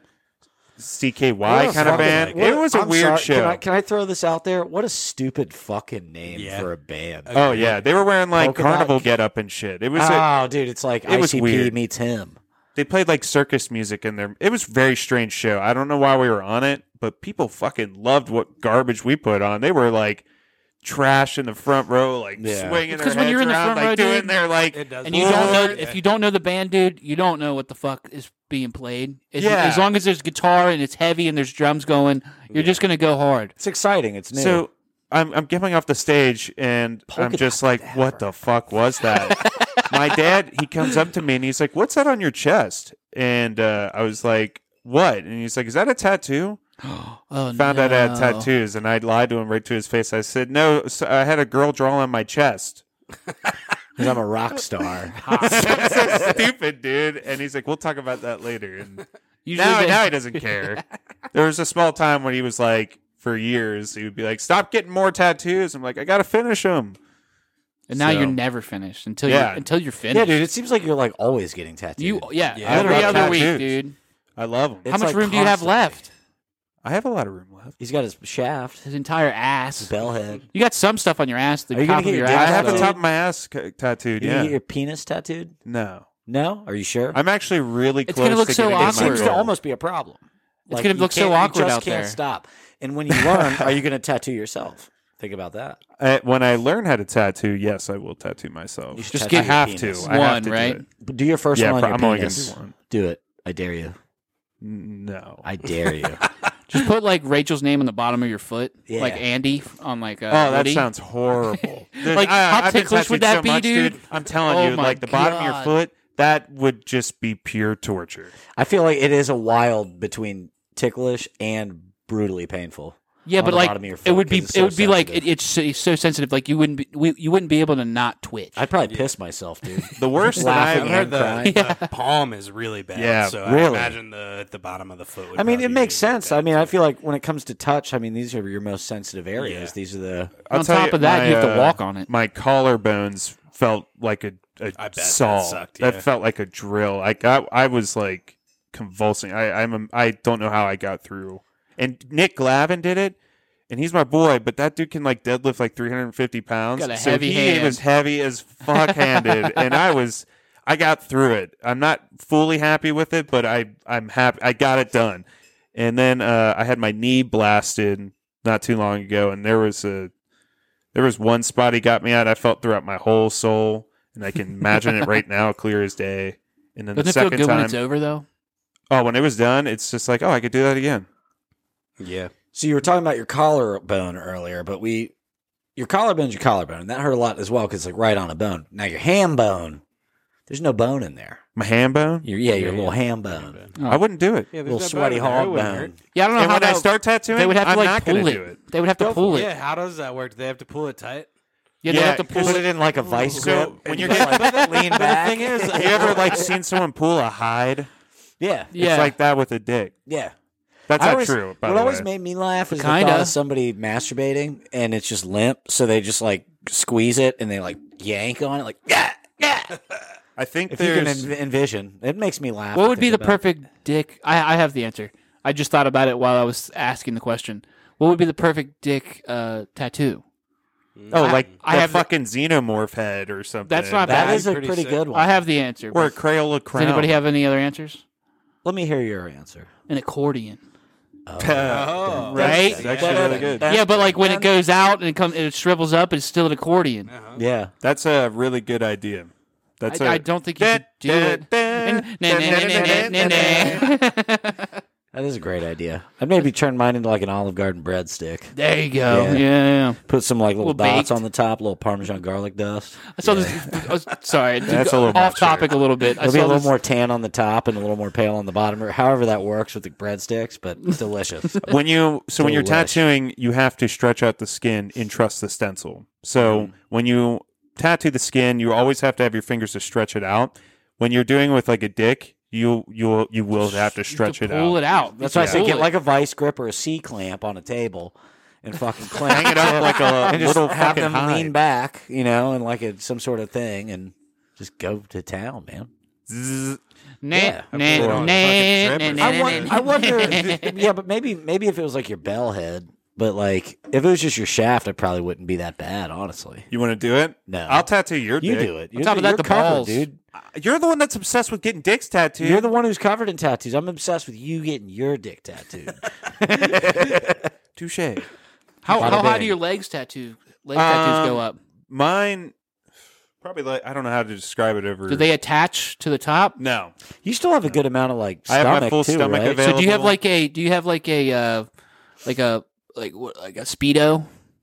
C K Y What a kind of fucking- band. what- It was a I'm weird sorry, show. Can I, can I throw this out there? What a stupid fucking name Yeah. for a band. oh yeah, they were wearing like Polka Dot- carnival getup and shit. It was a, Oh, dude, it's like it was I C P weird. meets him. they played like circus music in there. It was a very strange show. I don't know why we were on it, but people fucking loved what garbage we put on. They were like trash in the front row, like Yeah. swinging their Because when heads you're in the around, front like row, doing dude, their like. It does. and you don't know Lord. if you don't know the band, dude. You don't know what the fuck is being played. As, Yeah. as long as there's guitar and it's heavy and there's drums going, you're just gonna go hard. It's exciting. It's new. So I'm I'm getting off the stage and Polka I'm just dot like, cadaver. what the fuck was that? My dad, he comes up to me and he's like, "What's that on your chest?" And uh, I was like, "What?" And he's like, "Is that a tattoo?" Oh, Found out I had no. tattoos, and I lied to him right to his face. I said, "No, so I had a girl draw on my chest." because I'm a rock star. That's so stupid, dude. And he's like, "We'll talk about that later." And Usually now, they- now he doesn't care. There was a small time when he was like, for years, he would be like, "Stop getting more tattoos." I'm like, "I gotta finish them." and now So- you're never finished until Yeah. you're until you're finished. Yeah, dude. It seemes like you're like always getting tattooed. You yeah, Yeah. every I love other week, tattoos. dude. I love them. It's How much like room do you have constantly. left? I have a lot of room left. He's got his shaft, His entire ass. his bell head. You got some stuff on your ass. The Are you top gonna of get your your I ass. dick have the though. top of my ass c- tattooed. You Yeah. gonna get your penis tattooed? No, No? Are you sure? I'm actually really It's close. gonna look to so getting it my awkward. seems to goal. almost be a problem. It's gonna you look so can't- awkward you just out can't there. stop. And when you learn, are you going to tattoo yourself? Think about that. Uh, when I learn how to tattoo, yes, I will tattoo myself. You should Just tattoo get- your I have penis. to. I have One, to do right? it. But do your first Yeah, one on pro- your I'm only gonna penis. do one. Do it. I dare you. N- No. I dare you. Just put like Rachel's name on the bottom of your foot, Yeah. like Andy on like. Uh, Oh, that Woody. sounds horrible. Dude, Like, how I've been ticklish would tattooed that so be, much, dude? I'm telling Oh you, my like the bottom of your God. foot, that would just be pure torture. I feel like it is a wild between ticklish and brutally painful. Yeah, on but the like bottom of your it foot, would be 'cause it's it so would be like it, sensitive. it's, so, it's so sensitive. Like you wouldn't be we, you wouldn't be able to not twitch. I'd probably piss myself, dude. The worst that Laughing I've I heard and the, crying. the palm is really bad. Yeah, so I really. imagine the at the bottom of the foot. Would I mean, it probably makes be really sense. bad, I mean, I too. feel like when it comes to touch, I mean, these are your most sensitive areas. Yeah. These are the. I'll On tell top of that, my, you have to uh, walk on it. My collarbones felt like a, a I bet that saw. sucked, That yeah. felt like a drill. Like I, I was like convulsing. I, I'm, a, I don't know how I got through. And Nick Glavin did it, and he's my boy. But that dude can like deadlift like three hundred fifty pounds. Got a so heavy he hand. was heavy as fuck handed, and I was. I got through it. I'm not fully happy with it, but I, I'm happy. I got it done. And then uh, I had my knee blasted not too long ago, and there was a there was one spot he got me at. I felt throughout my whole soul, and I can imagine it right now, clear as day. And then Doesn't the it feel second good time, when it's over though? oh, when it was done, it's just like, oh, I could do that again. Yeah. So you were talking about your collarbone earlier, but we, your collarbone's your collarbone, and that hurt a lot as well because it's like right on a bone. Now your ham bone, there's no bone in there. My ham bone, Your, yeah, your Yeah, little yeah. ham bone, I wouldn't do it. Yeah, little sweaty hog bone. Yeah, I don't know And how when I that- start tattooing, they would have to I'm like not pull going to it. do it. They would have to pull it. Yeah, how does that work? Do they have to pull it tight? Yeah, they Yeah, have to pull Put it. it in like a vice So, grip. when and you're just, like, lean back. The thing is, You ever like seen someone pull a hide? yeah, Yeah. It's like that with a dick. yeah. That's I not always- true. By what the always way. made me laugh is the Kinda. thought of somebody masturbating and it's just limp, so they just like squeeze it and they like yank on it, like yeah, yeah. I think If you can there's. en- envision, it makes me laugh. What to would be think the about. perfect dick? I, I have the answer. I just thought about it while I was asking the question. What would be the perfect dick uh, tattoo? oh, I- like I the have the- fucking xenomorph head or something. That's not That bad. is a Pretty pretty sick. good one. I have the answer. Or a but Crayola does crown. anybody have any other answers? Let me hear your answer. An accordion. Oh, Right? That's actually really good. Yeah, but like when it goes out and it comes, it shrivels up. It's still an accordion. Yeah, That's a really good idea. That's I a- I don't think you should do it. that is a great idea. I'd maybe turn mine into like an Olive Garden breadstick. There you go. Yeah. Yeah, yeah. Put some like little Little dots baked. on the top, little Parmesan garlic dust. I saw this. I was- sorry, That's a little off much, topic a little bit. I There'll be saw a little this- more tan on the top and a little more pale on the bottom, or however that works with the breadsticks, but it's delicious. when you so when you're Delish. tattooing, you have to stretch out the skin and trust the stencil. So Mm-hmm. when you tattoo the skin, you always have to have your fingers to stretch it out. When you're doing with like a dick, you you you will have to stretch to it pull out. it out. That's why I say Pull get it. like a vice grip or a C clamp on a table and fucking clamp Hang it up like a and just little have fucking them hide. lean back, you know, and like a, some sort of thing, and just go to town, man. Zzz. Nah, Yeah. nah, Put it nah, on nah, a fucking nah, trip or nah, I, nah, won- nah. I wonder, if- yeah, but maybe maybe if it was like your bell head, but like if it was just your shaft, it probably wouldn't be that bad, honestly. You want to do it? No. I'll tattoo your You dick. do it. On top of that, you're the covered, balls. dude. You're the one that's obsessed with getting dicks tattooed. You're the one who's covered in tattoos. I'm obsessed with you getting your dick tattooed. touche. How Bada how high bing. do your legs tattoo leg tattoos go Um, up? Mine probably like I don't know how to describe it over. Do they attach to the top? No. You still have a good amount of like I stomach have my full too, stomach right? available. So do you have like a do you have like a uh, like a like what, like a speedo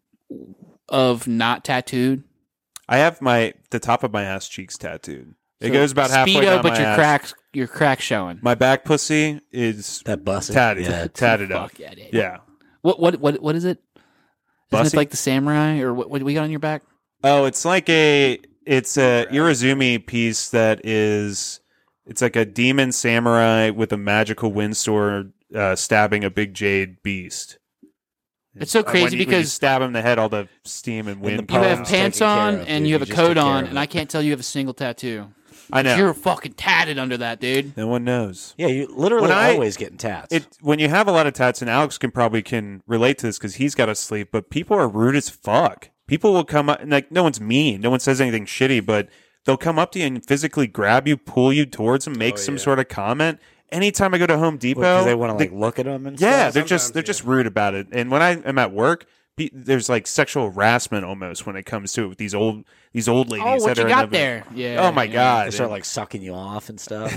of not tattooed? I have my the top of my ass cheeks tattooed. It So goes about halfway speedo, down but my your ass. cracks your cracks showing. My back pussy is That bussy. tatted, Yeah. tatted up. Fuck yeah, dude. Yeah. What what what what is it? Isn't Bussy? it like the samurai or what? What do we got on your back? Oh, it's like a it's a Irizumi piece that is it's like a demon samurai with a magical wind sword uh, stabbing a big jade beast. It's so Uh, when crazy you- when you because stab him in the head, all the steam and wind. the you Oh, have it's pants taken care on of, and dude. you have You a just coat took care on, of and it. I can't tell you have a single tattoo. I know. You're fucking tatted under that, dude. No one knows. Yeah, you literally When I- always getting tats. It when you have a lot of tats, and Alex can probably can relate to this because he's got to sleep. But people are rude as fuck. People will come up and like no one's mean, no one says anything shitty, but they'll come up to you and physically grab you, pull you towards them, make Oh, some yeah. sort of comment. Anytime I go to Home Depot, because they want to they- like look at them and yeah, stuff. they're just Sometimes, they're yeah. just rude about it. And when I am at work, be, there's like sexual harassment almost when it comes to it with these old these old ladies. Oh, what that you are got in the, there? Yeah. Oh my yeah. god! They start And like sucking you off and stuff.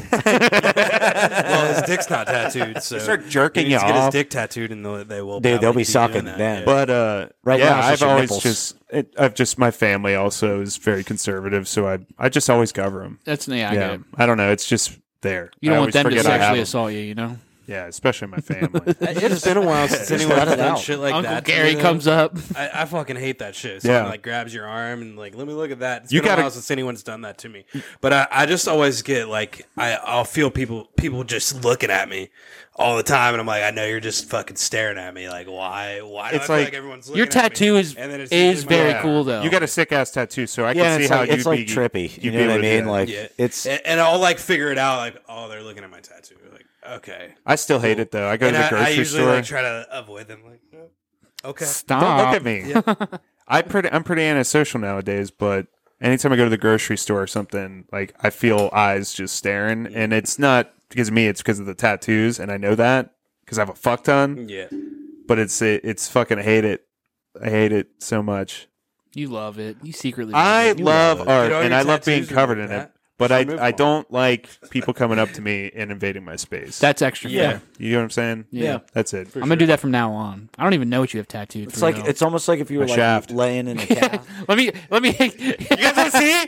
Well, his dick's not tattooed, so They start jerking he needs you to get his off. dick tattooed, and they'll, they will. Dude, they'll probably be sucking doing that, then. yeah. But uh, Right yeah, now, it's just I've your always nipples. just it, I've just my family also is very conservative, so I I just always cover them. That's yeah. I Yeah, get it. I don't know. It's just there. You I don't want always them to forget I have sexually 'em. assault you. You know. Yeah, especially my family. It's been a while since anyone let it done out. shit like Uncle that. to Gary me, though. comes up. I, I fucking hate that shit. Someone Yeah. like grabs your arm and like, let me look at that. It's You been gotta- a while since anyone's done that to me. But I, I just always get like, I, I'll feel people, people just looking at me all the time, and I'm like, I know you're just fucking staring at me. Like, why? Why do It's I feel like- like everyone's looking Your at me? tattoo is And then it's is usually my- very Yeah. cool though. You got a sick ass tattoo, so I yeah, can and see it's how like, you'd it's like be trippy. You you'd know be what I able to do mean? that. Like Yeah. it's and, and I'll like figure it out. Like, oh, they're looking at my tattoo. Like, okay. I still hate it though. I go and to the I, grocery I usually store. like try to avoid them. Like, no. Okay. Stop. Don't look at me. I pretty I'm pretty antisocial nowadays, but anytime I go to the grocery store or something, like I feel eyes just staring, and it's not because of me. It's because of the tattoos, and I know that because I have a fuck ton. Yeah. But it's it, it's fucking I hate it. I hate it so much. You love it. You secretly. Love I it. You love it. art, Get all and your I love being tattoos covered and in it. that. But I Move I on. don't like people coming up to me and invading my space. That's extra Yeah. fair. You know what I'm saying? Yeah. That's it. I'm gonna do that from now on. I don't even know what you have tattooed. it's for like real. it's almost like if you were My like shaft. laying in a calf. let me let me. You guys want to see?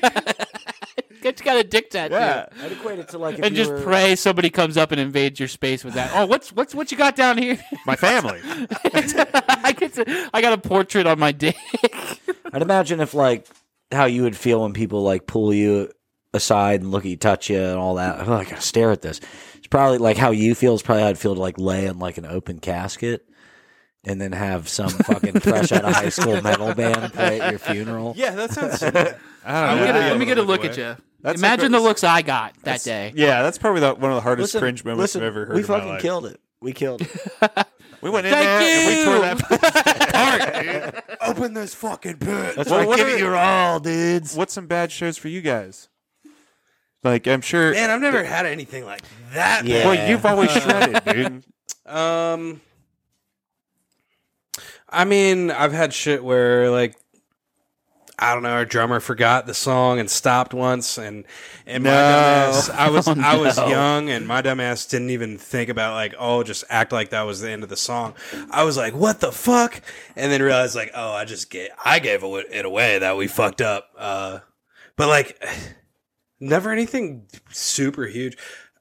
Get got a dick tattoo. Yeah. I'd equate it to like if And you just were, pray somebody comes up and invades your space with that. Oh, what's what's what you got down here? My family. I get to, I got a portrait on my dick. I'd imagine if like how you would feel when people like pull you aside and look at you, touch you, and all that. Oh, I gotta stare at this. It's probably like how you feel. Is probably how I'd feel to like lay in like an open casket, and then have some fucking fresh out of high school metal band play at your funeral. Yeah, that sounds similar. I Let don't me get know. a, let me get a look away. at you. That's Imagine like- the looks I got that day. Yeah, that's probably the, one of the hardest Listen, cringe moments listen, I've ever heard. we in my fucking life. killed it. We killed it. We went in Thank there and we you. tore that apart, dude. Open this fucking pit. That's Well, right. what Give are- it your all, dudes. What's some bad shows for you guys? Like I'm sure. Man, I've never had anything like that. Yeah. Well, you've always shredded, dude. Um, I mean, I've had shit where like I don't know, our drummer forgot the song and stopped once, and and my No. dumbass, I was Oh, I was no. young, and my dumbass didn't even think about like, oh, just act like that was the end of the song. I was like, what the fuck, and then realized like, oh, I just gave I gave it away that we fucked up. Uh, but like, never anything super huge.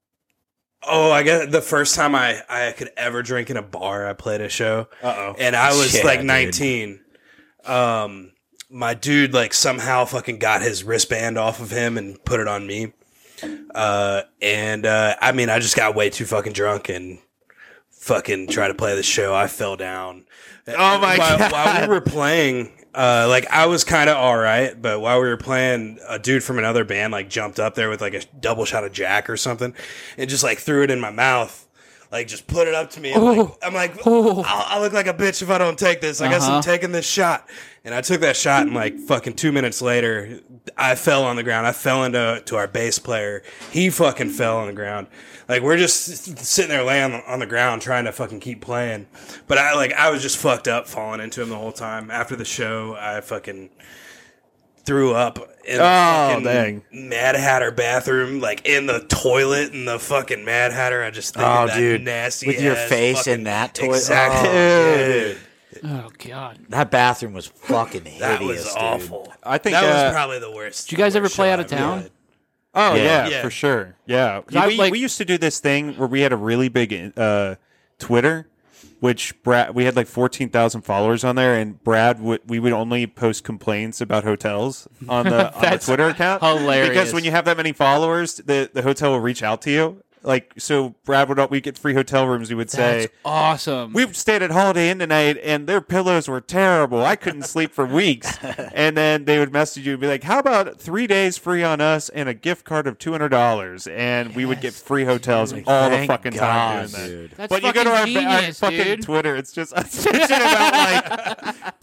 Oh, I guess the first time I, I could ever drink in a bar, I played a show. Uh-oh. And I was Yeah, like dude. nineteen. Um, my dude like somehow fucking got his wristband off of him and put it on me. Uh, and uh, I mean, I just got way too fucking drunk and fucking tried to play the show. I fell down. Oh my while, God. While we were playing, uh, like I was kind of all right, but while we were playing, a dude from another band like jumped up there with like a double shot of Jack or something, and just like threw it in my mouth. Like just put it up to me. I'm like, Oh. I'm like Oh. I'll, I'll look like a bitch if I don't take this. I guess Uh-huh. I'm taking this shot. And I took that shot, and like fucking two minutes later, I fell on the ground. I fell into to our bass player. He fucking fell on the ground. Like we're just sitting there laying on the, on the ground trying to fucking keep playing. But I like I was just fucked up falling into him the whole time. After the show, I fucking threw up in the Oh, fucking dang. Mad Hatter bathroom, like in the toilet in the fucking Mad Hatter. I just think Oh, of that dude. nasty With your ass face fucking- in that toilet? Exactly. Oh, Yeah, dude. Oh God! That bathroom was fucking hideous. That was dude. awful. I think that uh, was probably the worst. Did you guys ever worst play show out of I've town? had. Oh Yeah. yeah, Yeah. for sure. Yeah, I, we, like- we used to do this thing where we had a really big uh, Twitter, which Brad we had like fourteen thousand followers on there, and Brad would we would only post complaints about hotels on the on the That's Twitter account. hilarious. Because when you have that many followers, the the hotel will reach out to you. Like so, Brad would we get free hotel rooms. We would say. That's awesome. We stayed at Holiday Inn tonight, and their pillows were terrible. I couldn't sleep for weeks. And then they would message you and be like, "How about three days free on us and a gift card of two hundred dollars?" And we would get free hotels dude. all the Thank fucking God, time doing that. dude. That's But you go to our, fucking our genius, fucking dude. Twitter, it's just us bitching about like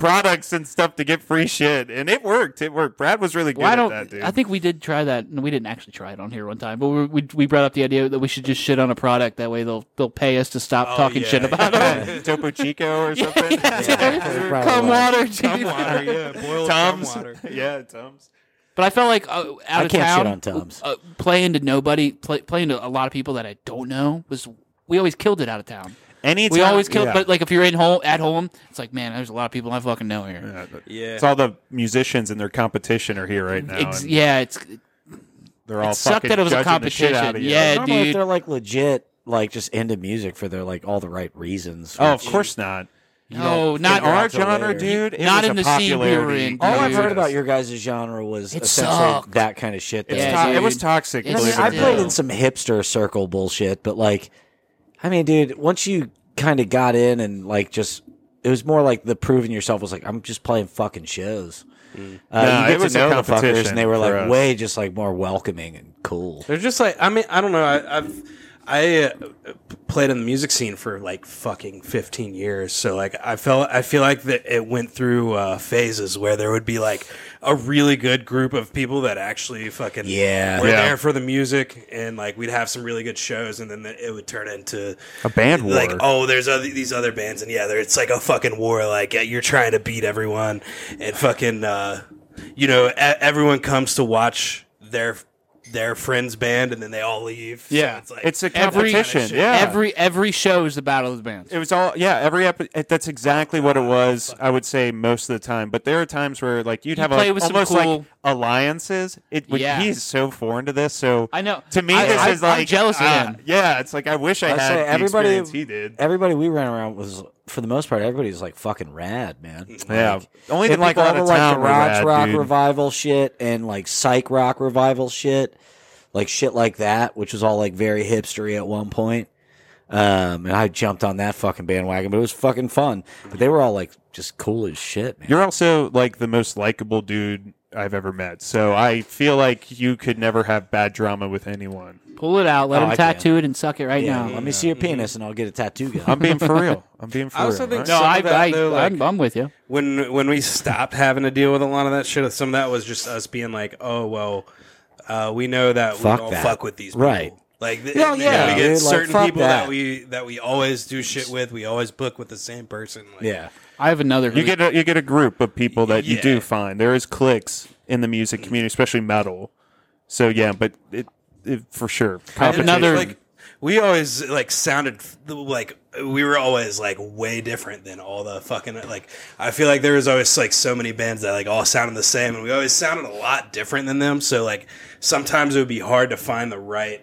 products and stuff to get free shit, and it worked. It worked. Brad was really good Well, I at don't. that, dude. I think we did try that. No, we didn't actually try it on here one time, but we we, we brought up the idea that we should just shit on a product. That way they'll they'll pay us to stop Oh, talking yeah, shit about it. Topo Chico or something. Probably Come was. water, Cum dude. water, yeah, boiled cum Tums. water. Yeah, Tums. But I felt like uh, out I of can't town, shit on Tums. Uh, playing to nobody, play, playing to a lot of people that I don't know was we always killed it out of town. Anytime, We always killed, yeah. but like if you're in home at home, it's like man, there's a lot of people I fucking know here. Yeah, but Yeah. It's all the musicians and their competition are here right now. Ex- and yeah, it's they're all it sucked fucking that it was a judging the shit out of competition. you. Yeah, I don't know if dude. they're like legit, like just into music for their like all the right reasons. Oh, of course not. no, don't not figure Our out till genre, later. dude. It Not was in a the scene we were popularity. in, All I've dude. heard about your guys' genre was It essentially sucked. that kind of shit. It's Yeah, to- dude. it was toxic. It's I mean, believe it I or still- played not. in some hipster circle bullshit, but like, I mean, dude, once you kind of got in and like just, it was more like the proving yourself was like, I'm just playing fucking shows. Uh, No, you it get was to a know the fuckers, competition and they were for like us. way just like more welcoming and cool. They're just like I mean I don't know I, I've I uh, played in the music scene for like fucking fifteen years, so like I felt I feel like that it went through uh, phases where there would be like a really good group of people that actually fucking Yeah. were Yeah. there for the music, and like we'd have some really good shows, and then it would turn into A band war. like oh there's other these other bands, and yeah, there it's like a fucking war, like yeah, you're trying to beat everyone, and fucking uh, you know e- everyone comes to watch their their friend's band, and then they all leave. So Yeah. it's like It's a Every- competition. shit. yeah. Every every show is the battle of the bands. It was all yeah. Every epi- That's exactly what it was. I would say most of the time, but there are times where like you'd You have play like, with some almost cool- like alliances. It would, Yeah. he's so foreign to this. So I know. to me, I- this I- is like I'm jealous of uh, him. Yeah, it's like I wish I I'd had say the everybody- experience he did. Everybody we ran around was, for the most part, everybody was like fucking rad, man. Yeah, Like, only the and like people all out the of like town were garage rad, rock dude. revival shit and like psych rock revival shit, like shit like that, which was all like very hipstery at one point. Um, and I jumped on that fucking bandwagon, but it was fucking fun. But they were all like just cool as shit, man. You're also like the most likable dude I've ever met. So I feel like you could never have bad drama with anyone. Pull it out, let Oh, him I can. tattoo it, and suck it right Yeah, now. let me see your penis and I'll get a tattoo gun. I'm being for real. I'm being for I also real. think right? No, Some I, of that, I, though, like- I'm, I'm with you. when when we stopped having to deal with a lot of that shit, some of that was just us being like, oh well, uh, we know that Fuck we don't that. fuck with these people. Right. Like, th- Hell you yeah, know, we get dude, like, certain fuck people that. that. we that we always do shit with. We always book with the same person. Like, Yeah. I have another. You get a, you get a group of people that you Yeah. do find. There is cliques in the music community, especially metal. So yeah, but it, it for sure. I have Competition. another- like we always like sounded like we were always like way different than all the fucking like I feel like there was always like so many bands that like all sounded the same, and we always sounded a lot different than them, so like sometimes it would be hard to find the right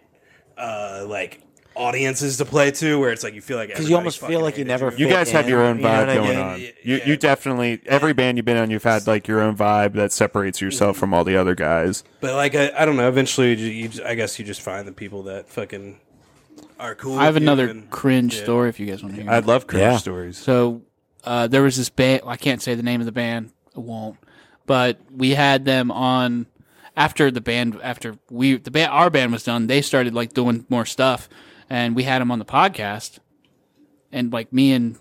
uh like audiences to play to, where it's like you feel like Because you everybody almost feel fucking like you hated never. You fit guys have in, your own you know vibe what I going mean? on. Yeah, You yeah. you definitely every band you've been on, you've had like your own vibe that separates yourself from all the other guys. But like I, I don't know, eventually you, you, I guess you just find the people that fucking are cool. I have with you another and- cringe yeah. story if you guys want to hear. it. I'd love cringe Yeah. stories. So uh, there was this band. I can't say the name of the band. I won't. But we had them on after the band. After we the band, our band was done. They started like doing more stuff, and we had them on the podcast. And like me and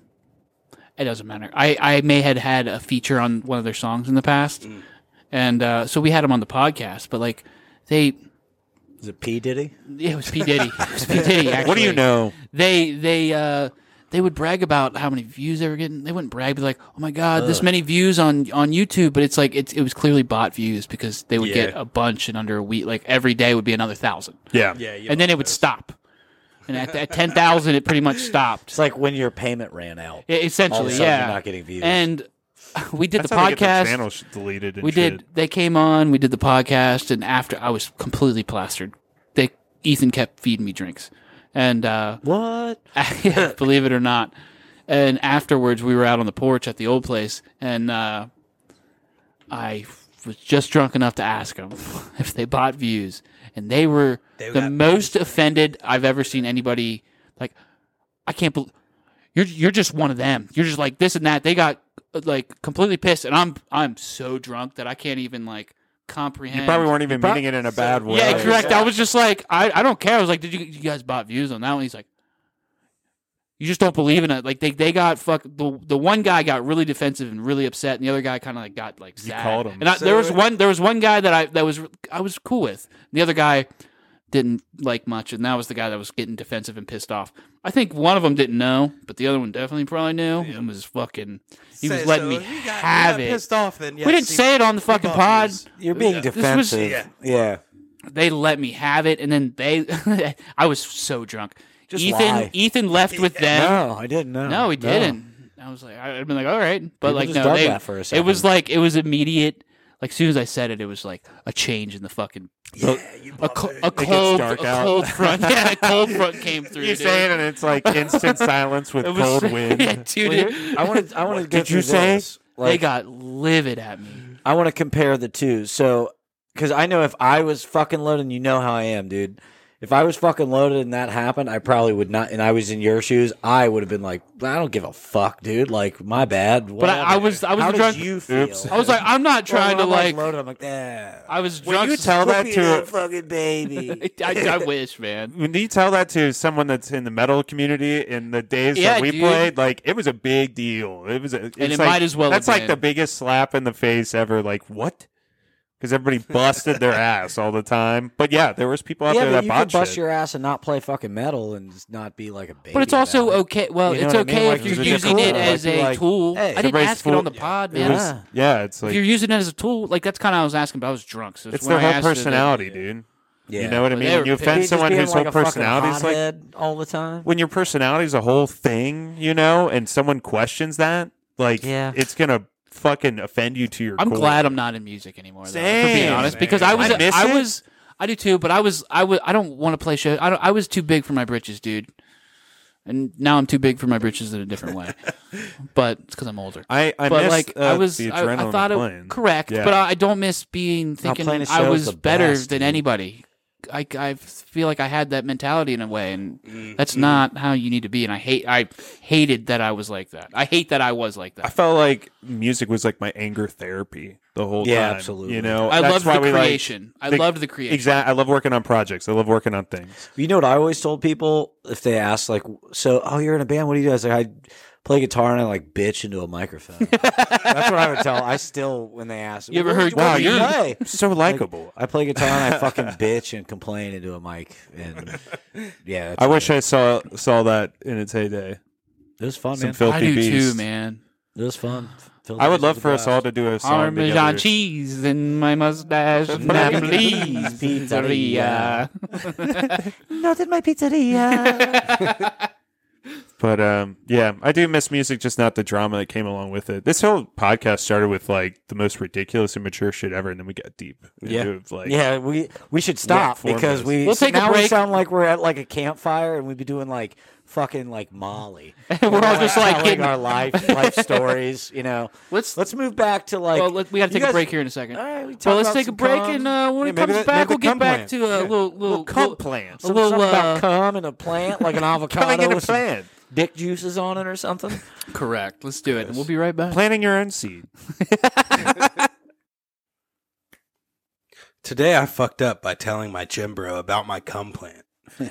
it doesn't matter. I I may had had a feature on one of their songs in the past, and uh, so we had them on the podcast. But like they, Is it P Diddy? yeah, it was P Diddy. It was P Diddy. Actually. What do you know? They they uh they would brag about how many views they were getting. They wouldn't brag, be like, "Oh my god, this many views on on YouTube." But it's like it's it was clearly bot views because they would Yeah. get a bunch in under a week. Like every day would be another thousand, Yeah. Yeah, you and then like it would those. stop. And at, at ten thousand, it pretty much stopped. It's like when your payment ran out. Yeah, All of essentially, a sudden yeah. you're not getting views. And we did That's the how they get their podcast. channel sh- deleted. And We shit. did. They came on. We did the podcast, and after I was completely plastered. They Ethan kept feeding me drinks, and uh, What? yeah, believe it or not. And afterwards, we were out on the porch at the old place, and uh, I was just drunk enough to ask them if they bought views, and they were They the got- most offended I've ever seen anybody. Like, I can't believe you're you're just one of them. You're just like this and that. They got like completely pissed, and I'm I'm so drunk that I can't even like comprehend. You probably weren't even prob- meaning it in a bad way. Yeah, correct. I was just like, I, I don't care. I was like, did you, you guys bought views on that one? He's like, you just don't believe in it. Like they, they got fuck the the one guy got really defensive and really upset, and the other guy kind of like got like sad. You called him. And I, there was one there was one guy that I that was I was cool with. The other guy didn't like much, and that was the guy that was getting defensive and pissed off. I think one of them didn't know, but the other one definitely probably knew and was fucking. He was Say, letting so me if you got, have you it. got pissed off, then yeah, we didn't see, say it on the fucking Bob pod. is- You're being Yeah. defensive. yeah. yeah. They let me have it, and then they. I was so drunk. Just Ethan lie. Ethan left with them. No, I didn't know. No, he didn't. I was like, I'd been like, all right, but People like, just no, dug they, that for a it was second. like it was immediate. Like, as soon as I said it, it was like a change in the fucking Yeah, you a, co- bought a it. cold, dark a out. cold front. Yeah, a cold front came through. You dude. say it, and it's like instant silence with It was- cold wind. Yeah, dude, Well, it- here- I want to. I want to. did you say? they got livid at me. I want to compare the two. So, because I know if I was fucking loaded, and you know how I am, dude. If I was fucking loaded and that happened, I probably would not. And I was in your shoes, I would have been like, I don't give a fuck, dude. Like, my bad. But I, I whatever. was, I was How drunk. did you feel? Oops. I was like, I'm not trying Well, to when I'm, like. loaded. I'm like, eh. I was When drunk. you tell that Put me to in, fucking baby. I, I wish, man. When you tell that to someone that's in the metal community in the days Yeah, that we dude. played, like it was a big deal. It was, a, it's it like, might as well That's have like been. the biggest slap in the face ever. Like what? Because everybody busted their ass all the time. But yeah, there was people out Yeah, there but that you bought can bust shit. your ass and not play fucking metal and just not be like a baby. But it's also about it. okay. Well, You know it's what I mean? okay Like, if you're it's using cool. it Like, as be a like, tool. hey, I didn't everybody's ask it full- on the pod, It man. was, Yeah. yeah, it's If like you're using it as a tool, like that's kind of what I was asking, but I was drunk. So it's when their I whole asked her, they- personality, dude. Yeah. You know what I But mean? they When were you pissed. offend Just someone being whose like whole a fucking personality is like hothead all the time. when your personality is a whole thing, you know, and someone questions that, like, Yeah. it's gonna fucking offend you to your I'm core. glad I'm not in music anymore. Though, for Same, being honest, same. because I was, I miss I it. was, I do too. But I was, I was, I don't want to play shows. I don't. I was too big for my britches, dude. And now I'm too big for my britches in a different way. But it's because I'm older. I, I but miss, like uh, I was, the I, adrenaline I thought of it playing. correct. Yeah. But I, I don't miss being Now thinking playing a I show was is the better best, than dude. anybody. I, I feel like I had that mentality in a way, and Mm-hmm. that's not how you need to be. And I hate, I hated that I was like that. I hate that I was like I that. felt like music was like my anger therapy the whole Yeah, time. absolutely. You know, I That's loved why the we, like, creation. I the- loved the creation. Exactly. I love working on projects. I love working on things. You know what I always told people if they asked, like, so, oh, you're in a band. What do you do? I was like, I play guitar and I like bitch into a microphone. That's what I would tell. I still, when they ask, You ever "What- heard- what Wow, do you you're play?" so likable. I play guitar and I fucking bitch and complain into a mic. And yeah, that's I wish it. I saw saw that in its heyday. It was fun, Some man. filthy I do beast. too, man. It was fun. Phil I would Davis love was for the us all best. to do a song Parmesan together. cheese in my mustache. Napoli's pizzeria. Not in my pizzeria. But um, yeah, I do miss music, just not the drama that came along with it. This whole podcast started with like the most ridiculous and mature shit ever, and then we got deep. Yeah. into, like, yeah, we we should stop form because is. we We'll take a now we break. sound like we're at like a campfire and we'd be doing like fucking like Molly. We're all just like telling getting- our life life stories, you know. Let's Let's move back to like. well, let, we got to you take a guys- break here in a second. All right, we Well, talk let's about take a some break, cum. and uh, when Yeah, it maybe comes that- back, maybe we'll the get cum back plant. to a Yeah. little, little, Little cum little- plant. a Some- little, something uh, about cum and a plant, like an avocado Coming in a with some plant. dick juices on it or something. correct. Let's do it, and we'll be right back. Planting your own seed. Today I fucked up by telling my gym bro about my cum plant.